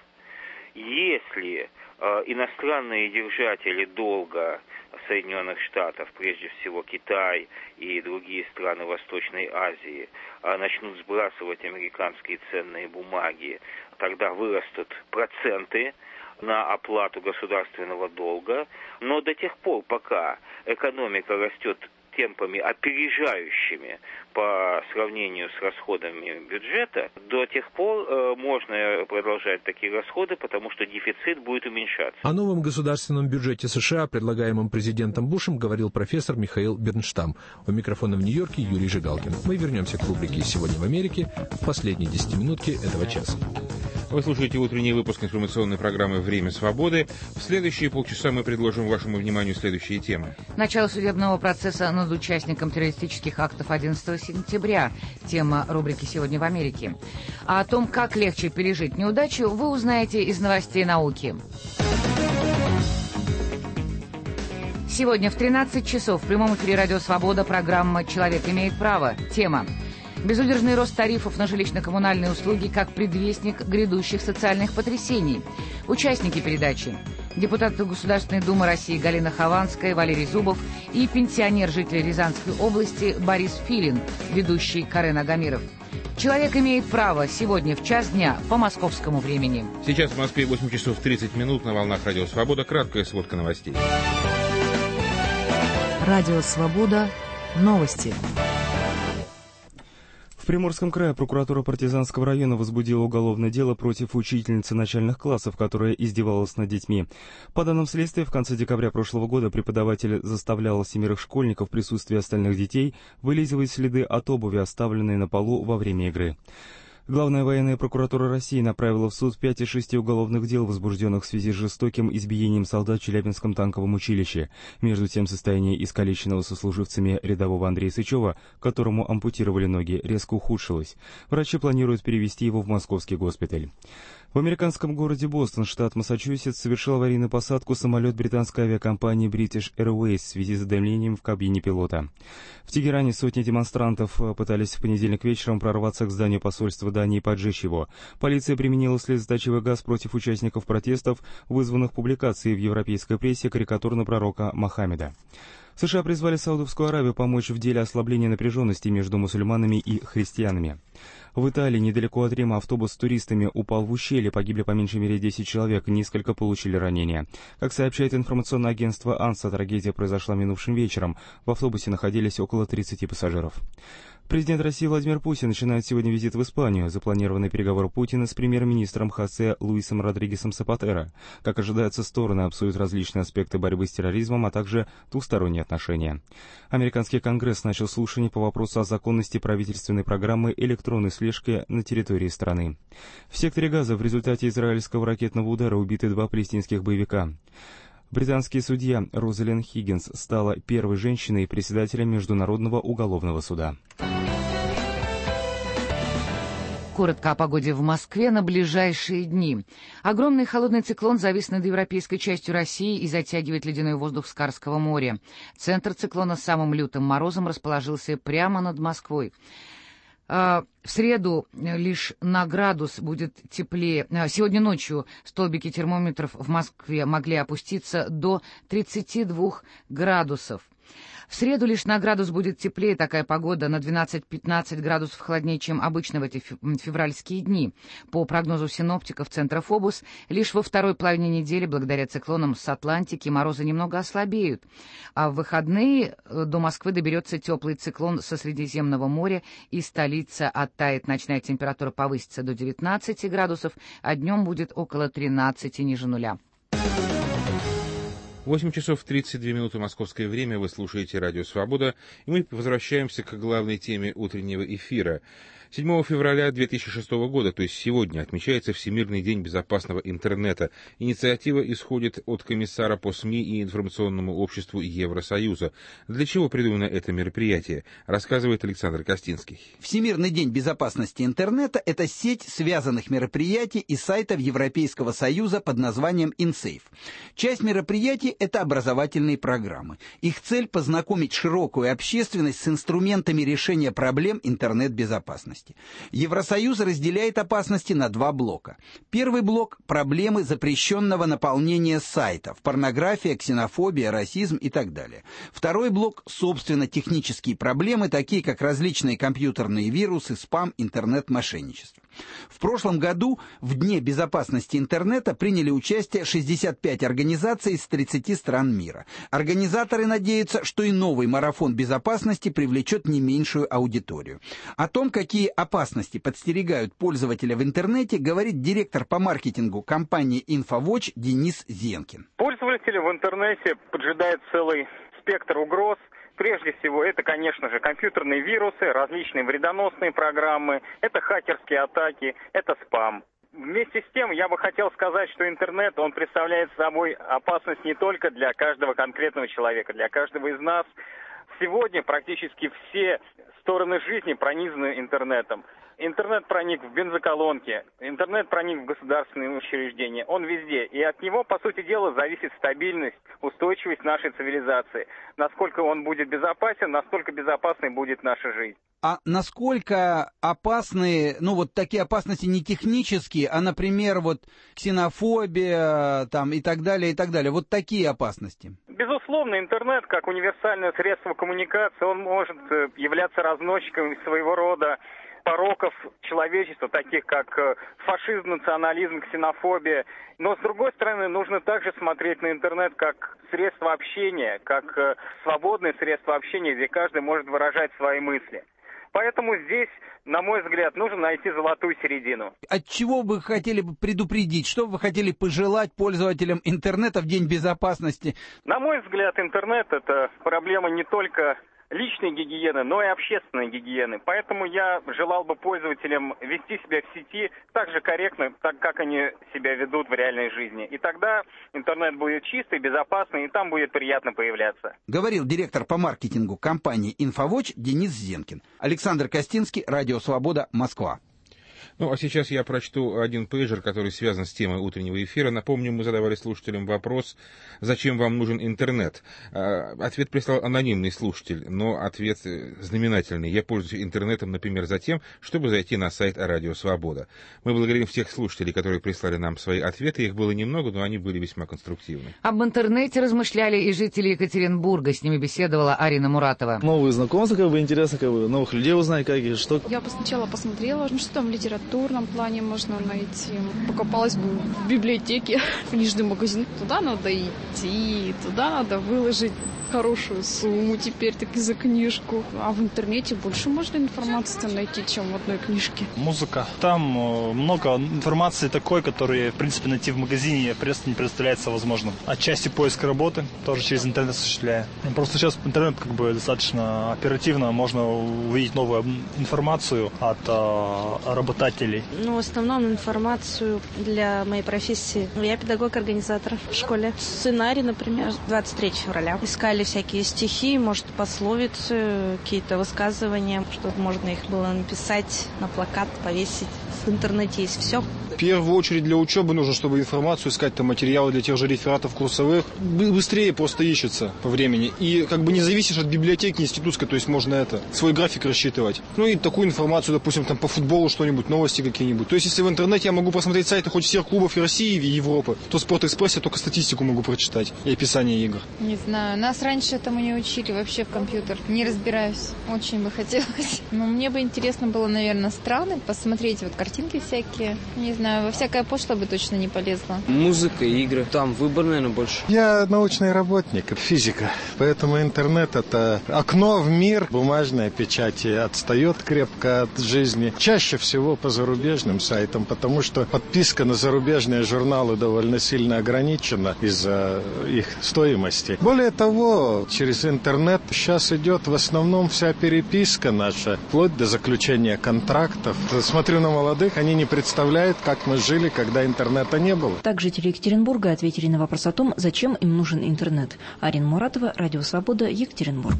Speaker 15: Если э, иностранные держатели долга Соединенных Штатов, прежде всего Китай и другие страны Восточной Азии, э, начнут сбрасывать американские ценные бумаги, тогда вырастут проценты на оплату государственного долга, но до тех пор, пока экономика растет темпами, опережающими по сравнению с расходами бюджета, до тех пор э, можно продолжать такие расходы, потому что дефицит будет уменьшаться.
Speaker 7: О новом государственном бюджете США, предлагаемом президентом Бушем, говорил профессор Михаил Бернштам. У микрофона в Нью-Йорке Юрий Жигалкин. Мы вернемся к рубрике «Сегодня в Америке» в последней десятиминутке этого часа.
Speaker 3: Вы слушаете утренний выпуск информационной программы «Время свободы». В следующие полчаса мы предложим вашему вниманию следующие темы.
Speaker 2: Начало судебного процесса над участником террористических актов одиннадцатого сентября. Тема рубрики «Сегодня в Америке». А о том, как легче пережить неудачу, вы узнаете из новостей науки. Сегодня в тринадцать часов в прямом эфире «Радио Свобода» программа «Человек имеет право». Тема: безудержный рост тарифов на жилищно-коммунальные услуги как предвестник грядущих социальных потрясений. Участники передачи: депутаты Государственной Думы России Галина Хованская, Валерий Зубов и пенсионер-житель Рязанской области Борис Филин, ведущий Карен Агамиров. «Человек имеет право» сегодня в час дня по московскому времени.
Speaker 3: Сейчас в Москве восемь часов тридцать минут, на волнах «Радио Свобода». Краткая сводка новостей.
Speaker 4: Радио Свобода. Новости.
Speaker 5: В Приморском крае прокуратура Партизанского района возбудила уголовное дело против учительницы начальных классов, которая издевалась над детьми. По данным следствия, в конце декабря прошлого года преподаватель заставлял семерых школьников в присутствии остальных детей вылизывать следы от обуви, оставленные на полу во время игры. Главная военная прокуратура России направила в суд пять из шести уголовных дел, возбужденных в связи с жестоким избиением солдат в Челябинском танковом училище. Между тем, состояние искалеченного сослуживцами рядового Андрея Сычева, которому ампутировали ноги, резко ухудшилось. Врачи планируют перевести его в московский госпиталь. В американском городе Бостон, штат Массачусетс, совершил аварийную посадку самолет британской авиакомпании British Airways в связи с задымлением в кабине пилота. В Тегеране сотни демонстрантов пытались в понедельник вечером прорваться к зданию посольства Дании и поджечь его. Полиция применила слезоточивый газ против участников протестов, вызванных публикацией в европейской прессе карикатур на пророка Мохаммеда. США призвали Саудовскую Аравию помочь в деле ослабления напряженности между мусульманами и христианами. В Италии, недалеко от Рима, автобус с туристами упал в ущелье, погибли по меньшей мере десять человек, несколько получили ранения. Как сообщает информационное агентство АНСА, трагедия произошла минувшим вечером. В автобусе находились около тридцати пассажиров. Президент России Владимир Путин начинает сегодня визит в Испанию. Запланированы переговоры Путина с премьер-министром Хосе Луисом Родригесом Сапатеро. Как ожидается, стороны обсудят различные аспекты борьбы с терроризмом, а также двусторонние отношения. Американский Конгресс начал слушание по вопросу о законности правительственной программы электронной слежки на территории страны. В секторе Газа в результате израильского ракетного удара убиты два палестинских боевика. Британский судья Розалин Хиггинс стала первой женщиной председателем Международного уголовного суда.
Speaker 2: Коротко о погоде в Москве на ближайшие дни. Огромный холодный циклон завис над европейской частью России и затягивает ледяной воздух с Карского моря. Центр циклона с самым лютым морозом расположился прямо над Москвой. В среду лишь на градус будет теплее. Сегодня ночью столбики термометров в Москве могли опуститься до тридцати двух градусов. В среду лишь на градус будет теплее, такая погода на двенадцать-пятнадцать градусов холоднее, чем обычно в эти февральские дни. По прогнозу синоптиков Центра Фобус, лишь во второй половине недели, благодаря циклонам с Атлантики, морозы немного ослабеют. А в выходные до Москвы доберется теплый циклон со Средиземного моря, и столица оттает. Ночная температура повысится до девятнадцати градусов, а днем будет около тринадцати, ниже нуля.
Speaker 3: восемь часов тридцать две минуты московское время, вы слушаете «Радио Свобода», и мы возвращаемся к главной теме утреннего эфира. седьмого февраля две тысячи шестого года, то есть сегодня, отмечается Всемирный день безопасного интернета. Инициатива исходит от комиссара по СМИ и информационному обществу Евросоюза. Для чего придумано это мероприятие, рассказывает Александр Костинский.
Speaker 16: Всемирный день безопасности интернета – это сеть связанных мероприятий и сайтов Европейского Союза под названием InSafe. Часть мероприятий – это образовательные программы. Их цель – познакомить широкую общественность с инструментами решения проблем интернет-безопасности. Евросоюз разделяет опасности на два блока. Первый блок – проблемы запрещенного наполнения сайтов, порнография, ксенофобия, расизм и так далее. Второй блок – собственно технические проблемы, такие как различные компьютерные вирусы, спам, интернет-мошенничество. В прошлом году в Дне безопасности интернета приняли участие шестьдесят пять организаций из тридцати стран мира. Организаторы надеются, что и новый марафон безопасности привлечет не меньшую аудиторию. О том, какие опасности подстерегают пользователя в интернете, говорит директор по маркетингу компании InfoWatch Денис Зенкин.
Speaker 17: Пользователя в интернете поджидает целый спектр угроз. Прежде всего, это, конечно же, компьютерные вирусы, различные вредоносные программы, это хакерские атаки, это спам. Вместе с тем, я бы хотел сказать, что интернет, он представляет собой опасность не только для каждого конкретного человека, для каждого из нас. Сегодня практически все стороны жизни пронизаны интернетом. Интернет проник в бензоколонки, интернет проник в государственные учреждения, он везде. И от него, по сути дела, зависит стабильность, устойчивость нашей цивилизации. Насколько он будет безопасен, настолько безопасной будет наша жизнь.
Speaker 16: А насколько опасны, ну вот такие опасности не технические, а, например, вот ксенофобия там, и так далее, и так далее, вот такие опасности?
Speaker 17: Безусловно, интернет, как универсальное средство коммуникации, он может являться разносчиком своего рода пороков человечества, таких как фашизм, национализм, ксенофобия. Но, с другой стороны, нужно также смотреть на интернет как средство общения, как свободное средство общения, где каждый может выражать свои мысли. Поэтому здесь, на мой взгляд, нужно найти золотую середину.
Speaker 16: От чего вы хотели бы предупредить? Что вы хотели пожелать пользователям интернета в День безопасности?
Speaker 17: На мой взгляд, интернет – это проблема не только личной гигиены, но и общественной гигиены. Поэтому я желал бы пользователям вести себя в сети так же корректно, так как они себя ведут в реальной жизни. И тогда интернет будет чистый, безопасный, и там будет приятно появляться.
Speaker 16: Говорил директор по маркетингу компании InfoWatch Денис Зенкин. Александр Костинский, Радио Свобода, Москва.
Speaker 3: Ну, а сейчас я прочту один пейджер, который связан с темой утреннего эфира. Напомню, мы задавали слушателям вопрос, зачем вам нужен интернет. Ответ прислал анонимный слушатель, но ответ знаменательный. Я пользуюсь интернетом, например, за тем, чтобы зайти на сайт Радио Свобода. Мы благодарим всех слушателей, которые прислали нам свои ответы. Их было немного, но они были весьма конструктивны.
Speaker 2: Об интернете размышляли и жители Екатеринбурга. С ними беседовала Арина Муратова.
Speaker 18: Новые знакомства, как бы интересно, как бы новых людей узнать, как и что.
Speaker 19: Я сначала посмотрела, ну что там литература. В литературном плане можно найти. Покопалась бы в библиотеке, книжный магазин. Туда надо идти, туда надо выложить хорошую сумму теперь таки за книжку. А в интернете больше можно информации найти, чем в одной книжке.
Speaker 18: Музыка. Там много информации такой, которую, в принципе, найти в магазине просто не представляется возможным. Отчасти поиск работы тоже через интернет осуществляю. Просто сейчас интернет как бы достаточно оперативно, можно увидеть новую информацию от э, работодателей.
Speaker 20: Ну, в основном информацию для моей профессии. Я педагог-организатор в школе. Сценарий, например, двадцать третьего февраля. Искали всякие стихи, может, пословицы, какие-то высказывания, чтобы можно их было написать на плакат, повесить. В интернете есть все.
Speaker 18: В первую очередь для учебы нужно, чтобы информацию искать, там материалы для тех же рефератов курсовых. Быстрее просто ищется по времени. И как бы не зависишь от библиотеки институтской, то есть можно это, свой график рассчитывать. Ну и такую информацию, допустим, там по футболу что-нибудь, новости какие-нибудь. То есть если в интернете я могу посмотреть сайты хоть всех клубов и России, и Европы, то в Спортэкспрессе только статистику могу прочитать и описание игр.
Speaker 21: Не знаю, нас раньше этому не учили вообще в компьютер. Не разбираюсь, очень бы хотелось. Но мне бы интересно было, наверное, страны, посмотреть вот картинки всякие. Не знаю. Во всякое пошло бы точно не полезла.
Speaker 22: Музыка, игры. Там выбор, наверное, больше.
Speaker 23: Я научный работник, физика. Поэтому интернет — это окно в мир. Бумажная печать отстает крепко от жизни. Чаще всего по зарубежным сайтам, потому что подписка на зарубежные журналы довольно сильно ограничена из-за их стоимости. Более того, через интернет сейчас идет в основном вся переписка наша, вплоть до заключения контрактов. Смотрю на молодых, они не представляют, как мы жили, когда интернета не было.
Speaker 24: Так жители Екатеринбурга ответили на вопрос о том, зачем им нужен интернет. Арина Муратова, Радио Свобода, Екатеринбург.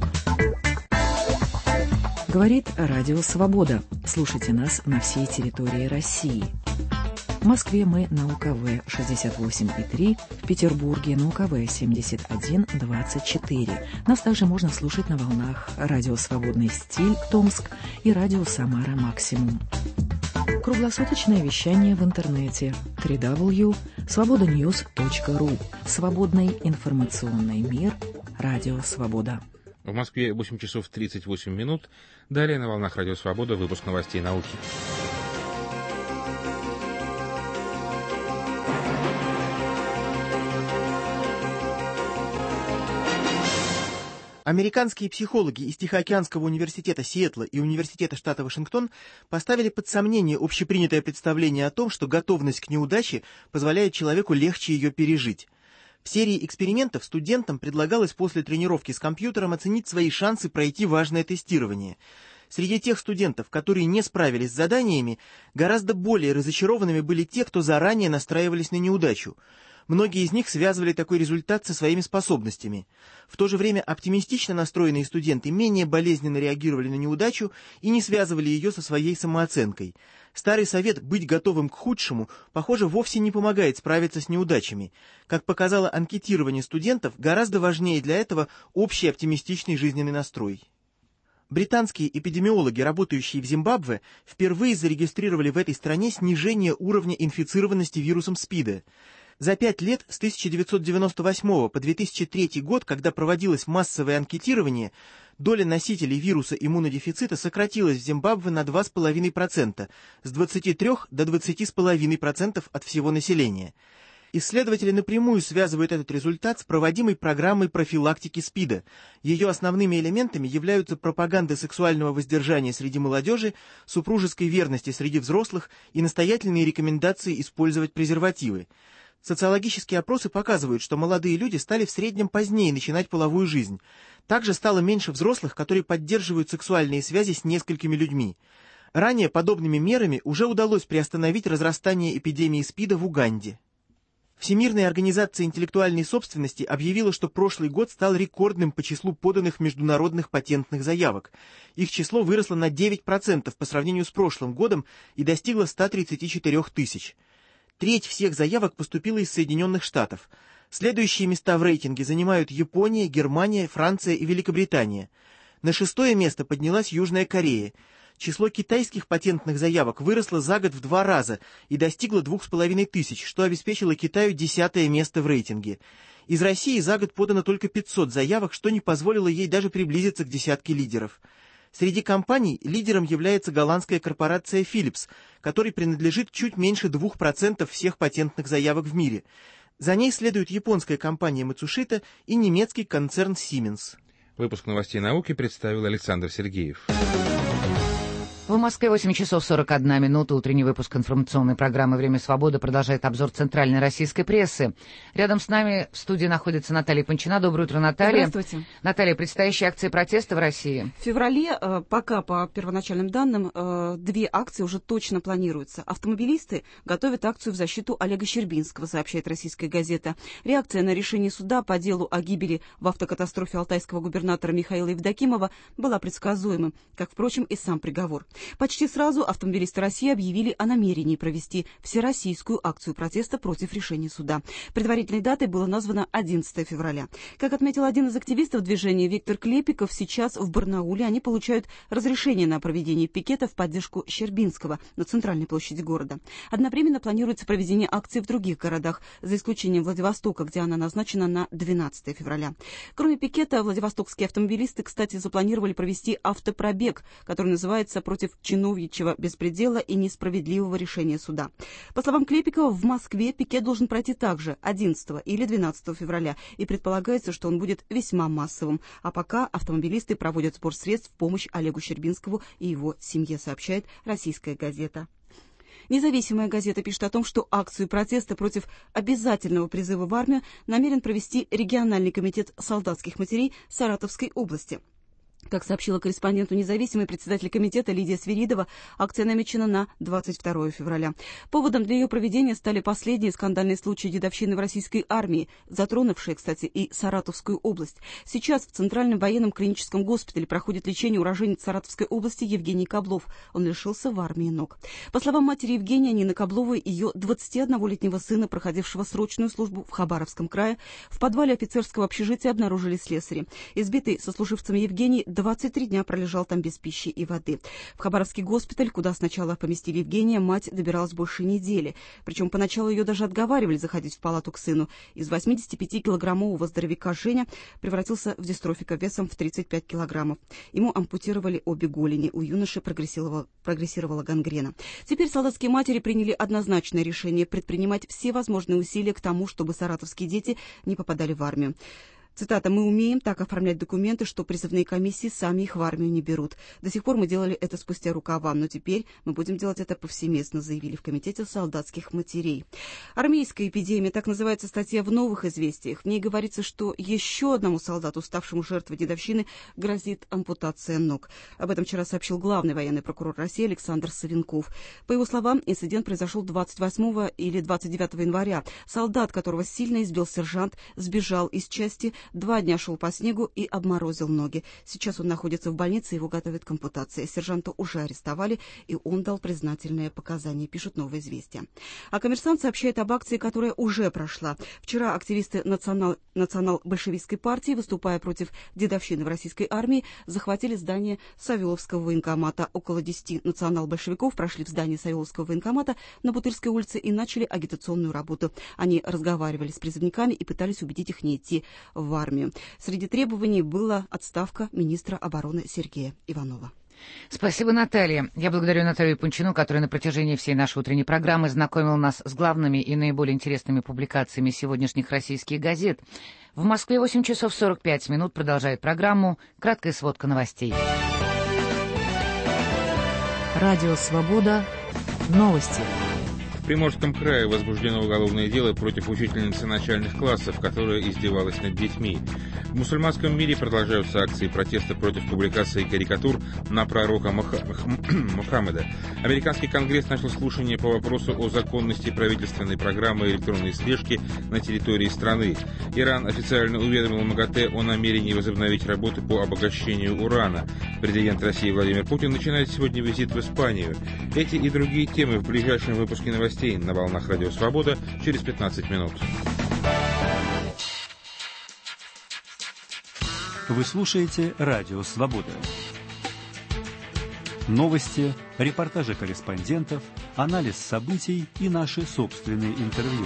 Speaker 24: Говорит Радио Свобода. Слушайте нас на всей территории России. В Москве мы на У Ка Вэ шестьдесят восемь и три, в Петербурге на У Ка Вэ семьдесят один двадцать четыре. Нас также можно слушать на волнах Радио Свободный стиль Томск и Радио Самара Максимум. Круглосуточное вещание в интернете дабл ю дабл ю дабл ю точка свобода ньюс точка ру. Свободный информационный мир. Радио Свобода.
Speaker 3: В Москве восемь часов тридцать восемь минут. тридцать восемь минут. Далее на волнах Радио Свобода выпуск новостей науки.
Speaker 2: В Москве восемь часов тридцать восемь минут. Далее на волнах Радио Свобода выпуск новостей науки.
Speaker 3: Далее на волнах Радио Свобода выпуск новостей науки.
Speaker 1: Американские психологи из Тихоокеанского университета Сиэтла и Университета штата Вашингтон поставили под сомнение общепринятое представление о том, что готовность к неудаче позволяет человеку легче ее пережить. В серии экспериментов студентам предлагалось после тренировки с компьютером оценить свои шансы пройти важное тестирование. Среди тех студентов, которые не справились с заданиями, гораздо более разочарованными были те, кто заранее настраивались на неудачу. Многие из них связывали такой результат со своими способностями. В то же время оптимистично настроенные студенты менее болезненно реагировали на неудачу и не связывали ее со своей самооценкой. Старый совет «быть готовым к худшему», похоже, вовсе не помогает справиться с неудачами. Как показало анкетирование студентов, гораздо важнее для этого общий оптимистичный жизненный настрой. Британские эпидемиологи, работающие в Зимбабве, впервые зарегистрировали в этой стране снижение уровня инфицированности вирусом СПИДа. За пять лет, с тысяча девятьсот девяносто восьмого по две тысячи третий год, когда проводилось массовое анкетирование, доля носителей вируса иммунодефицита сократилась в Зимбабве на два целых пять десятых процента, с двадцати трёх до двадцати пяти целых пяти десятых процента от всего населения. Исследователи напрямую связывают этот результат с проводимой программой профилактики СПИДа. Ее основными элементами являются пропаганда сексуального воздержания среди молодежи, супружеской верности среди взрослых и настоятельные рекомендации использовать презервативы. Социологические опросы показывают, что молодые люди стали в среднем позднее начинать половую жизнь. Также стало меньше взрослых, которые поддерживают сексуальные связи с несколькими людьми. Ранее подобными мерами уже удалось приостановить разрастание эпидемии СПИДа в Уганде. Всемирная организация интеллектуальной собственности объявила, что прошлый год стал рекордным по числу поданных международных патентных заявок. Их число выросло на девять процентов по сравнению с прошлым годом и достигло ста тридцати четырёх тысяч. Треть всех заявок поступила из Соединенных Штатов. Следующие места в рейтинге занимают Япония, Германия, Франция и Великобритания. На шестое место поднялась Южная Корея. Число китайских патентных заявок выросло за год в два раза и достигло двух с половиной тысяч, что обеспечило Китаю десятое место в рейтинге. Из России за год подано только пятьсот заявок, что не позволило ей даже приблизиться к десятке лидеров. Среди компаний лидером является голландская корпорация Philips, которой принадлежит чуть меньше двух процентов всех патентных заявок в мире. За ней следует японская компания Matsushita и немецкий концерн Siemens.
Speaker 3: Выпуск новостей науки представил Александр Сергеев.
Speaker 2: В Москве восемь часов сорок одна минута. Утренний выпуск информационной программы «Время свободы» продолжает обзор центральной российской прессы. Рядом с нами в студии находится Наталья Панчина. Доброе утро, Наталья.
Speaker 12: Здравствуйте.
Speaker 2: Наталья, предстоящие акции протеста в России?
Speaker 12: В феврале, пока по первоначальным данным, две акции уже точно планируются. Автомобилисты готовят акцию в защиту Олега Щербинского, сообщает «Российская газета». Реакция на решение суда по делу о гибели в автокатастрофе алтайского губернатора Михаила Евдокимова была предсказуемым, как, впрочем, и сам приговор. Почти сразу автомобилисты России объявили о намерении провести всероссийскую акцию протеста против решения суда. Предварительной датой было названо одиннадцатое февраля. Как отметил один из активистов движения Виктор Клепиков, сейчас в Барнауле они получают разрешение на проведение пикета в поддержку Щербинского на центральной площади города. Одновременно планируется проведение акции в других городах, за исключением Владивостока, где она назначена на двенадцатое февраля. Кроме пикета, владивостокские автомобилисты, кстати, запланировали провести автопробег, который называется «Против чиновничьего беспредела и несправедливого решения суда». По словам Клепикова, в Москве пикет должен пройти также одиннадцатого или двенадцатого февраля, и предполагается, что он будет весьма массовым. А пока автомобилисты проводят сбор средств в помощь Олегу Щербинскому и его семье, сообщает «Российская газета». Независимая газета пишет о том, что акцию протеста против обязательного призыва в армию намерен провести региональный комитет солдатских матерей Саратовской области. Как сообщила корреспонденту «Независимой» председатель комитета Лидия Свиридова, акция намечена на двадцать второе февраля. Поводом для ее проведения стали последние скандальные случаи дедовщины в российской армии, затронувшие, кстати, и Саратовскую область. Сейчас в Центральном военном клиническом госпитале проходит лечение уроженец Саратовской области Евгений Каблов. Он лишился в армии ног. По словам матери Евгения, Нины Кабловой, ее двадцатиоднолетнего сына, проходившего срочную службу в Хабаровском крае, в подвале офицерского общежития обнаружили слесари. Избитый сослуживцами Евгений двадцать три дня пролежал там без пищи и воды. В Хабаровский госпиталь, куда сначала поместили Евгения, мать добиралась больше недели. Причем поначалу ее даже отговаривали заходить в палату к сыну. Из восьмидесятипятикилограммового здоровяка Женя превратился в дистрофика весом в тридцать пять килограммов. Ему ампутировали обе голени. У юноши прогрессировала, прогрессировала гангрена. Теперь солдатские матери приняли однозначное решение предпринимать все возможные усилия к тому, чтобы саратовские дети не попадали в армию. Цитата: «Мы умеем так оформлять документы, что призывные комиссии сами их в армию не берут. До сих пор мы делали это спустя рукава, но теперь мы будем делать это повсеместно», заявили в Комитете солдатских матерей. Армейская эпидемия, так называется статья в «Новых известиях». В ней говорится, что еще одному солдату, ставшему жертвой дедовщины, грозит ампутация ног. Об этом вчера сообщил главный военный прокурор России Александр Савенков. По его словам, инцидент произошел двадцать восьмого или двадцать девятого января. Солдат, которого сильно избил сержант, сбежал из части, два дня шел по снегу и обморозил ноги. Сейчас он находится в больнице, его готовят к ампутации. Сержанта уже арестовали, и он дал признательные показания, пишут «Новые известия». А «Коммерсант» сообщает об акции, которая уже прошла. Вчера активисты национал... национал-большевистской партии, выступая против дедовщины в российской армии, захватили здание Савеловского военкомата. Около десяти национал-большевиков прошли в здание Савеловского военкомата на Бутырской улице и начали агитационную работу. Они разговаривали с призывниками и пытались убедить их не идти в армию. Среди требований была отставка министра обороны Сергея Иванова.
Speaker 2: Спасибо, Наталья. Я благодарю Наталью Пунчину, которая на протяжении всей нашей утренней программы знакомила нас с главными и наиболее интересными публикациями сегодняшних российских газет. В Москве восемь часов сорок пять минут продолжает программу «Краткая сводка новостей».
Speaker 4: Радио «Свобода». Новости.
Speaker 3: В Приморском крае возбуждено уголовное дело против учительницы начальных классов, которая издевалась над детьми. В мусульманском мире продолжаются акции протеста против публикации карикатур на пророка Мухаммеда. Американский конгресс начал слушание по вопросу о законности правительственной программы электронной слежки на территории страны. Иран официально уведомил МАГАТЭ о намерении возобновить работы по обогащению урана. Президент России Владимир Путин начинает сегодня визит в Испанию. Эти и другие темы в ближайшем выпуске новостей на волнах Радио Свобода через пятнадцать минут.
Speaker 6: Вы слушаете Радио Свобода. Новости, репортажи корреспондентов, анализ событий и наши собственные интервью.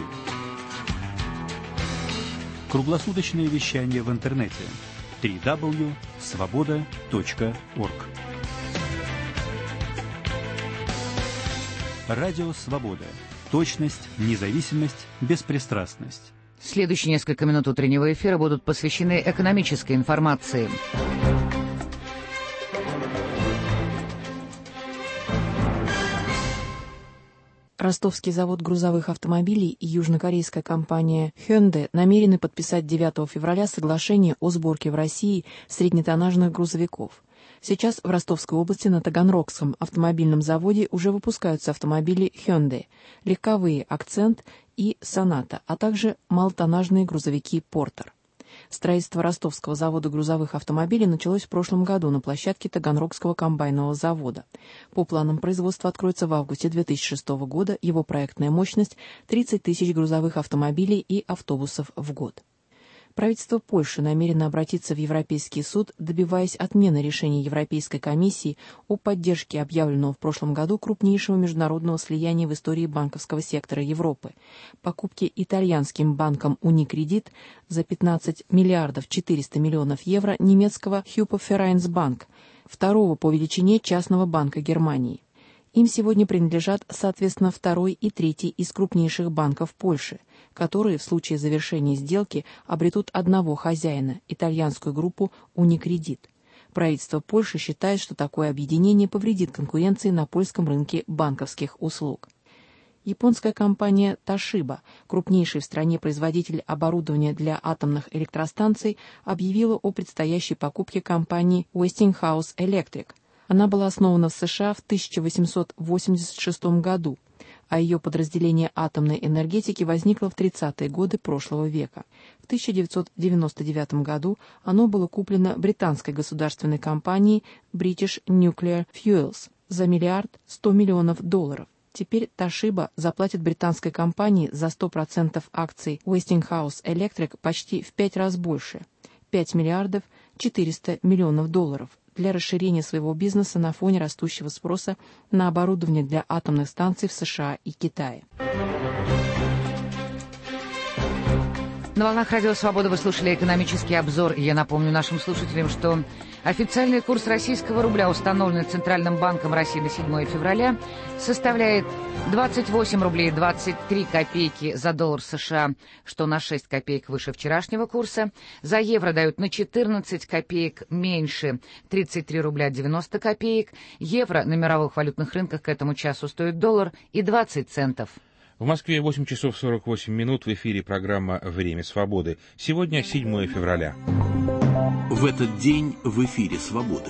Speaker 6: Круглосуточное вещание в интернете. дабл ю дабл ю дабл ю точка свобода точка орг. Радио Свобода. Точность, независимость, беспристрастность.
Speaker 2: Следующие несколько минут утреннего эфира будут посвящены экономической информации.
Speaker 8: Ростовский завод грузовых автомобилей и южнокорейская компания Hyundai намерены подписать девятого февраля соглашение о сборке в России среднетоннажных грузовиков. Сейчас в Ростовской области на Таганрогском автомобильном заводе уже выпускаются автомобили Hyundai, легковые «Акцент» и «Соната», а также малотоннажные грузовики «Портер». Строительство Ростовского завода грузовых автомобилей началось в прошлом году на площадке Таганрогского комбайнового завода. По планам производства откроется в августе две тысячи шестого года, его проектная мощность – тридцать тысяч грузовых автомобилей и автобусов в год. Правительство Польши намерено обратиться в Европейский суд, добиваясь отмены решения Европейской комиссии о поддержке объявленного в прошлом году крупнейшего международного слияния в истории банковского сектора Европы – покупки итальянским банком Unicredit за пятнадцать миллиардов четыреста миллионов евро немецкого Hypo Vereinsbank, второго по величине частного банка Германии. Им сегодня принадлежат, соответственно, второй и третий из крупнейших банков Польши, которые в случае завершения сделки обретут одного хозяина – итальянскую группу Unicredit. Правительство Польши считает, что такое объединение повредит конкуренции на польском рынке банковских услуг. Японская компания Toshiba, крупнейший в стране производитель оборудования для атомных электростанций, объявила о предстоящей покупке компании Westinghouse Electric. Она была основана в США в тысяча восемьсот восемьдесят шестом году, а ее подразделение атомной энергетики возникло в тридцатые годы прошлого века. В тысяча девятьсот девяносто девятом году оно было куплено британской государственной компанией British Nuclear Fuels за миллиард сто миллионов долларов. Теперь Toshiba заплатит британской компании за сто процентов акций Westinghouse Electric почти в пять раз больше – пять миллиардов четыреста миллионов долларов для расширения своего бизнеса на фоне растущего спроса на оборудование для атомных станций в США и Китае.
Speaker 2: На волнах Радио Свобода вы слушали экономический обзор. Я напомню нашим слушателям, что официальный курс российского рубля, установленный Центральным банком России на седьмое февраля, составляет двадцать восемь рублей двадцать три копейки за доллар США, что на шесть копеек выше вчерашнего курса. За евро дают на четырнадцать копеек меньше, тридцать три рубля девяносто копеек. Евро на мировых валютных рынках к этому часу стоит доллар и двадцать центов.
Speaker 3: В Москве восемь часов сорок восемь минут, в эфире программа «Время свободы». Сегодня седьмое февраля.
Speaker 9: В этот день в эфире «Свободы».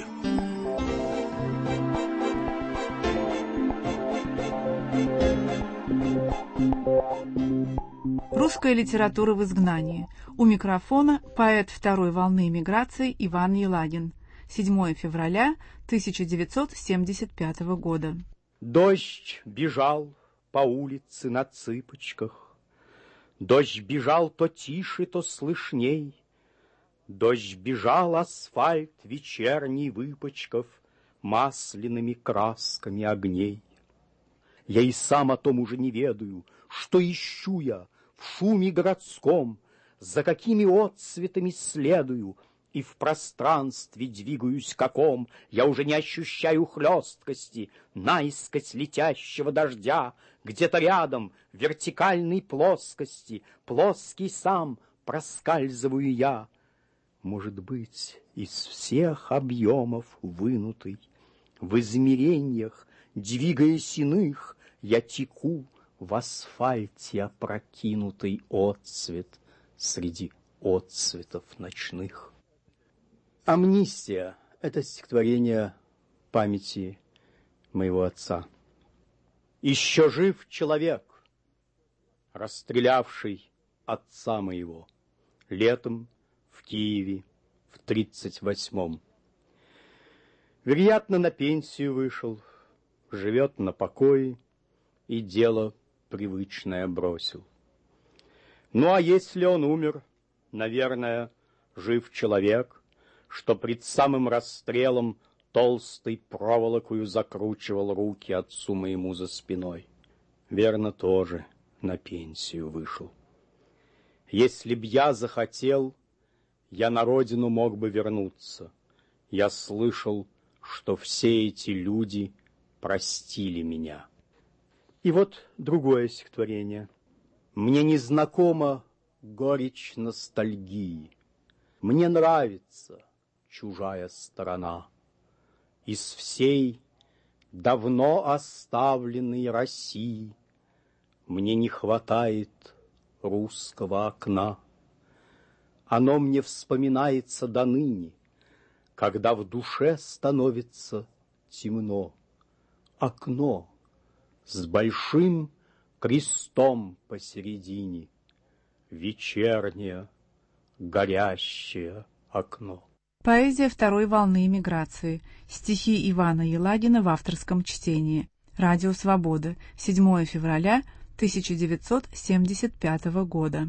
Speaker 10: Русская литература в изгнании. У микрофона поэт второй волны эмиграции Иван Елагин. седьмое февраля тысяча девятьсот семьдесят пятого года.
Speaker 11: Дождь бежал по улице на цыпочках. Дождь бежал то тише, то слышней. Дождь бежал асфальт вечерний выпачкав масляными красками огней. Я и сам о том уже не ведаю, что ищу я в шуме городском, за какими отцветами следую, и в пространстве двигаюсь каком. Я уже не ощущаю хлесткости наискось летящего дождя. Где-то рядом, в вертикальной плоскости, плоский сам проскальзываю я. Может быть, из всех объемов вынутый, в измерениях, двигаясь иных, я теку в асфальте опрокинутый отцвет среди отцветов ночных. «Амнистия» — это стихотворение памяти моего отца. Еще жив человек, расстрелявший отца моего летом в Киеве в тридцать восьмом. Вероятно, на пенсию вышел, живет на покое и дело привычное бросил. Ну а если он умер, наверное, жив человек, что пред самым расстрелом толстой проволокою закручивал руки отцу моему за спиной. Верно, тоже на пенсию вышел. Если б я захотел, я на родину мог бы вернуться. Я слышал, что все эти люди простили меня. И вот другое стихотворение. Мне незнакома горечь ностальгии. Мне нравится чужая сторона. Из всей давно оставленной России мне не хватает русского окна. Оно мне вспоминается до ныне, когда в душе становится темно. Окно с большим крестом посередине, вечернее горящее окно.
Speaker 10: Поэзия второй волны эмиграции. Стихи Ивана Елагина в авторском чтении. Радио Свобода. седьмое февраля тысяча девятьсот семьдесят пятого года.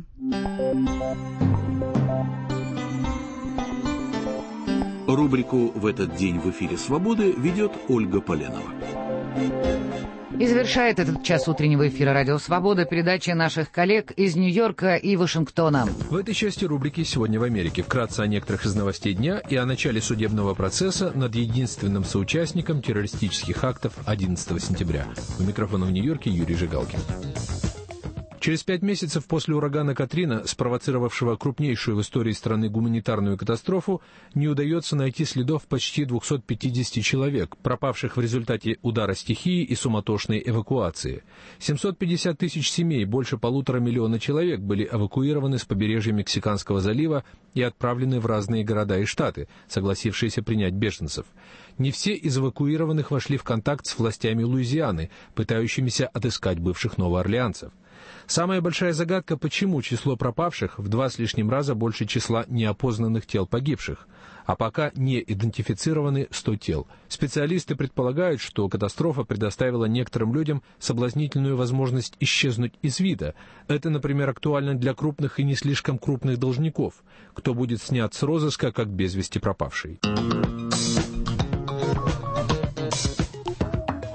Speaker 9: Рубрику «В этот день в эфире Свободы» ведет Ольга Поленова.
Speaker 2: И завершает этот час утреннего эфира «Радио Свобода» передача наших коллег из Нью-Йорка и Вашингтона.
Speaker 13: В этой части рубрики «Сегодня в Америке» вкратце о некоторых из новостей дня и о начале судебного процесса над единственным соучастником террористических актов одиннадцатого сентября. У микрофона в Нью-Йорке Юрий Жигалкин. Через пять месяцев после урагана Катрина, спровоцировавшего крупнейшую в истории страны гуманитарную катастрофу, не удается найти следов почти двухсот пятидесяти человек, пропавших в результате удара стихии и суматошной эвакуации. семьсот пятьдесят тысяч семей, больше полутора миллиона человек, были эвакуированы с побережья Мексиканского залива и отправлены в разные города и штаты, согласившиеся принять беженцев. Не все из эвакуированных вошли в контакт с властями Луизианы, пытающимися отыскать бывших новоорлеанцев. Самая большая загадка, почему число пропавших в два с лишним раза больше числа неопознанных тел погибших, а пока не идентифицированы сто тел. Специалисты предполагают, что катастрофа предоставила некоторым людям соблазнительную возможность исчезнуть из вида. Это, например, актуально для крупных и не слишком крупных должников, кто будет снят с розыска как без вести пропавший.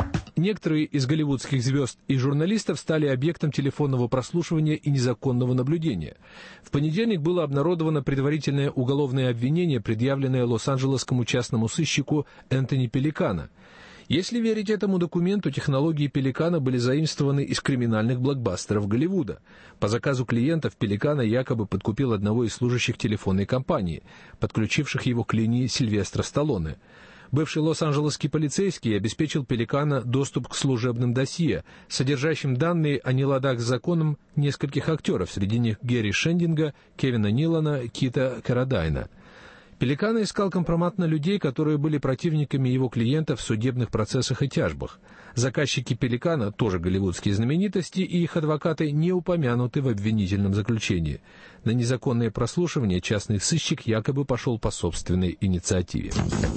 Speaker 13: Некоторые из голливудских звезд и журналистов стали объектом телефонного прослушивания и незаконного наблюдения. В понедельник было обнародовано предварительное уголовное обвинение, предъявленное лос-анджелесскому частному сыщику Энтони Пеликано. Если верить этому документу, технологии Пеликано были заимствованы из криминальных блокбастеров Голливуда. По заказу клиентов Пеликано якобы подкупил одного из служащих телефонной компании, подключивших его к линии Сильвестра Сталлоне. Бывший лос-анджелесский полицейский обеспечил Пеликано доступ к служебным досье, содержащим данные о неладах с законом нескольких актеров, среди них Герри Шендинга, Кевина Нилана, Кита Карадайна. Пеликано искал компромат на людей, которые были противниками его клиентов в судебных процессах и тяжбах. Заказчики Пеликано, тоже голливудские знаменитости, и их адвокаты не упомянуты в обвинительном заключении. На незаконное прослушивание частный сыщик якобы пошел по собственной инициативе.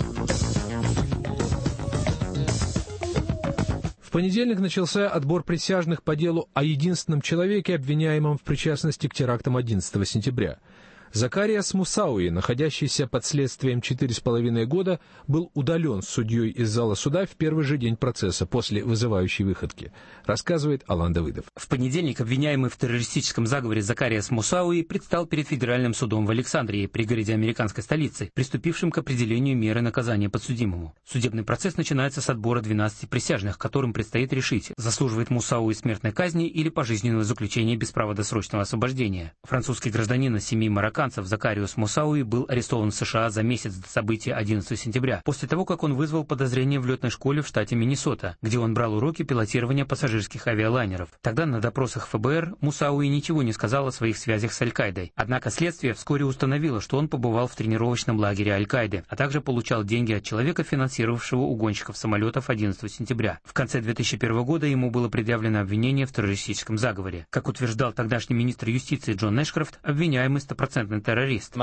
Speaker 13: В понедельник начался отбор присяжных по делу о единственном человеке, обвиняемом в причастности к терактам одиннадцатого сентября. Закариас Мусауи, находящийся под следствием четыре с половиной года, был удален судьей из зала суда в первый же день процесса после вызывающей выходки, рассказывает Алан Давыдов.
Speaker 5: В понедельник обвиняемый в террористическом заговоре Закариас Мусауи предстал перед федеральным судом в Александрии, пригороде американской столицы, приступившим к определению меры наказания подсудимому. Судебный процесс начинается с отбора двенадцати присяжных, которым предстоит решить, заслуживает Мусауи смертной казни или пожизненного заключения без права досрочного освобождения. Французский гражданин из семьи марокканцев Закариас Мусауи был арестован в США за месяц до событий одиннадцатого сентября, после того, как он вызвал подозрение в летной школе в штате Миннесота, где он брал уроки пилотирования пассажирских авиалайнеров. Тогда на допросах эф бэ эр Мусауи ничего не сказал о своих связях с Аль-Каидой. Однако следствие вскоре установило, что он побывал в тренировочном лагере Аль-Каиды, а также получал деньги от человека, финансировавшего угонщиков самолетов одиннадцатого сентября. В конце две тысячи первого года ему было предъявлено обвинение в террористическом заговоре. Как утверждал тогдашний министр юстиции Джон Эшкрофт, обвиняемый стопроцентный террорист.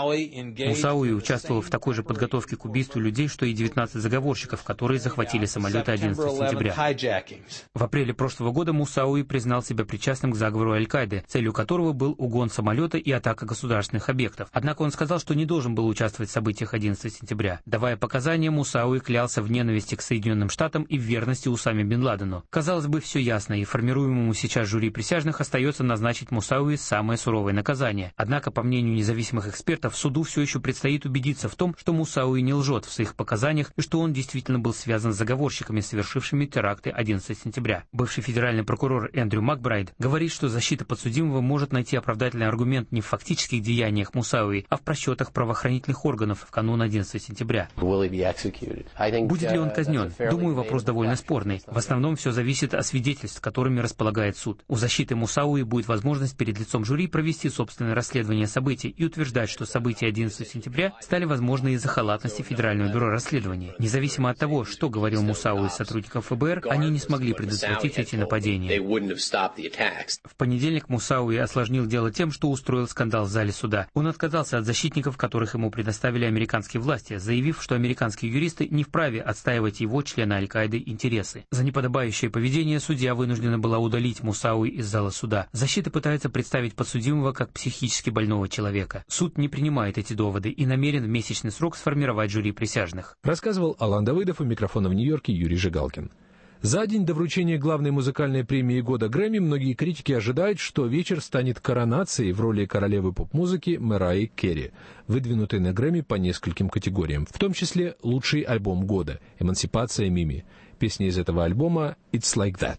Speaker 5: Мусауи участвовал в такой же подготовке к убийству людей, что и девятнадцать заговорщиков, которые захватили самолеты одиннадцатого сентября. В апреле прошлого года Мусауи признал себя причастным к заговору Аль-Каиды, целью которого был угон самолета и атака государственных объектов. Однако он сказал, что не должен был участвовать в событиях одиннадцатого сентября. Давая показания, Мусауи клялся в ненависти к Соединенным Штатам и в верности Усаме бен Ладену. Казалось бы, все ясно, и формируемому сейчас жюри присяжных остается назначить Мусауи самое суровое наказание. Однако, по мнению независимых экспертов, суду все еще предстоит убедиться в том, что Мусауи не лжет в своих показаниях и что он действительно был связан с заговорщиками, совершившими теракты одиннадцатого сентября. Бывший федеральный прокурор Эндрю Макбрайд говорит, что защита подсудимого может найти оправдательный аргумент не в фактических деяниях Мусауи, а в просчетах правоохранительных органов в канун одиннадцатого сентября. Будет ли он казнен? Думаю, вопрос довольно спорный. В основном все зависит от свидетельств, которыми располагает суд. У защиты Мусауи будет возможность перед лицом жюри провести собственное расследование событий и утверждать, что события одиннадцатого сентября стали возможны из-за халатности Федерального бюро расследований. Независимо от того, что говорил Мусауи из сотрудников эф бэ эр, они не смогли предотвратить эти нападения. В понедельник Мусауи осложнил дело тем, что устроил скандал в зале суда. Он отказался от защитников, которых ему предоставили американские власти, заявив, что американские юристы не вправе отстаивать его, члена Аль-Каиды, интересы. За неподобающее поведение судья вынуждена была удалить Мусауи из зала суда. Защита пытается представить подсудимого как психически больного человека. Суд не принимает эти доводы и намерен в месячный срок сформировать жюри присяжных.
Speaker 13: Рассказывал Алан Давыдов, у микрофона в Нью-Йорке Юрий Жигалкин. За день до вручения главной музыкальной премии года Грэмми многие критики ожидают, что вечер станет коронацией в роли королевы поп-музыки Мэрайи Керри, выдвинутой на Грэмми по нескольким категориям, в том числе лучший альбом года «Эмансипация Мими». Песня из этого альбома «It's Like That».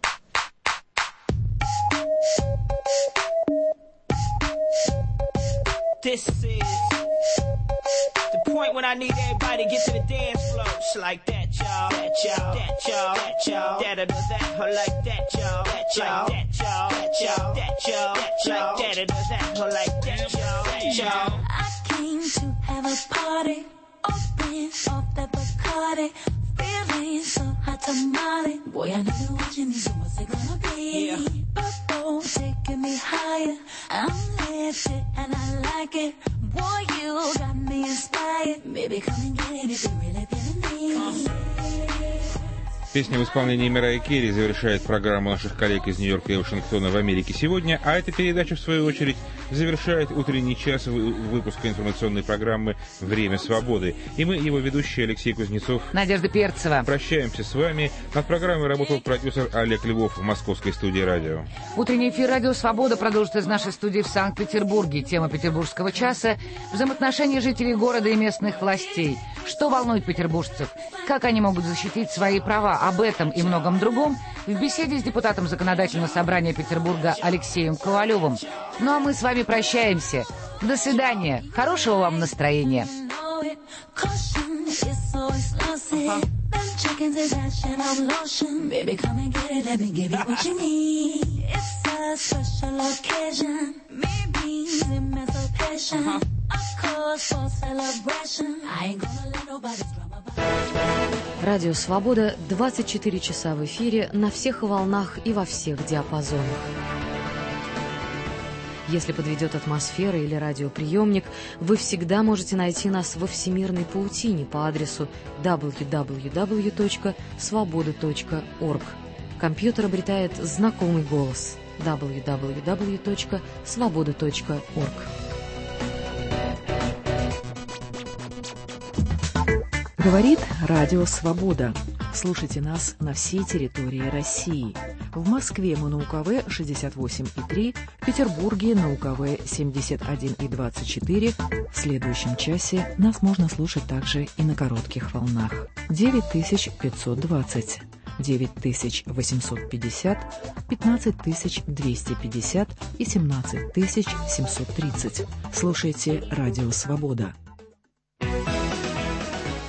Speaker 7: This is the point when I need everybody to get to the dance floor. It's like that, y'all. That, y'all. That, y'all. That, y'all. That, or that, or like that, y'all. That, y'all. That, y'all. That, y'all. That, y'all. That, y'all. That, or that, or like that, y'all. That, y'all.
Speaker 14: I came to have a party, open off that Bacardi. Feeling so hot tamale. Boy, I know you're watching me, so what's it gonna be? Yeah. Purple taking me higher. I'm lifted and I like it. Boy, you got me inspired. Maybe come and get it if you really feeling me.
Speaker 3: Песня в исполнении Мэрайи Керри завершает программу наших коллег из Нью-Йорка и Вашингтона в Америке сегодня, а эта передача, в свою очередь, завершает утренний час выпуска информационной программы «Время свободы». И мы, его ведущие Алексей Кузнецов,
Speaker 2: Надежда Перцева.
Speaker 3: Прощаемся с вами. Над программой работал продюсер Олег Львов в московской студии радио.
Speaker 2: Утренний эфир «Радио Свобода» продолжит из нашей студии в Санкт-Петербурге. Тема петербургского часа – взаимоотношения жителей города и местных властей. Что волнует петербуржцев? Как они могут защитить свои права? Об этом и многом другом в беседе с депутатом Законодательного собрания Петербурга Алексеем Ковалевым. Ну а мы с вами прощаемся. До свидания. Хорошего вам настроения.
Speaker 4: Радио «Свобода» двадцать четыре часа в эфире на всех волнах и во всех диапазонах. Если подведет атмосфера или радиоприемник, вы всегда можете найти нас во всемирной паутине по адресу дабл ю дабл ю дабл ю точка свобода точка орг. Компьютер обретает знакомый голос дабл ю дабл ю дабл ю точка свобода точка орг. Говорит Радио Свобода. Слушайте нас на всей территории России. В Москве мы на УКВ шестьдесят восемь и три, в Петербурге на УКВ семьдесят один и двадцать четыре. В следующем часе нас можно слушать также и на коротких волнах. девять тысяч пятьсот двадцать, девять тысяч восемьсот пятьдесят, пятнадцать тысяч двести пятьдесят и семнадцать тысяч семьсот тридцать. Слушайте Радио Свобода.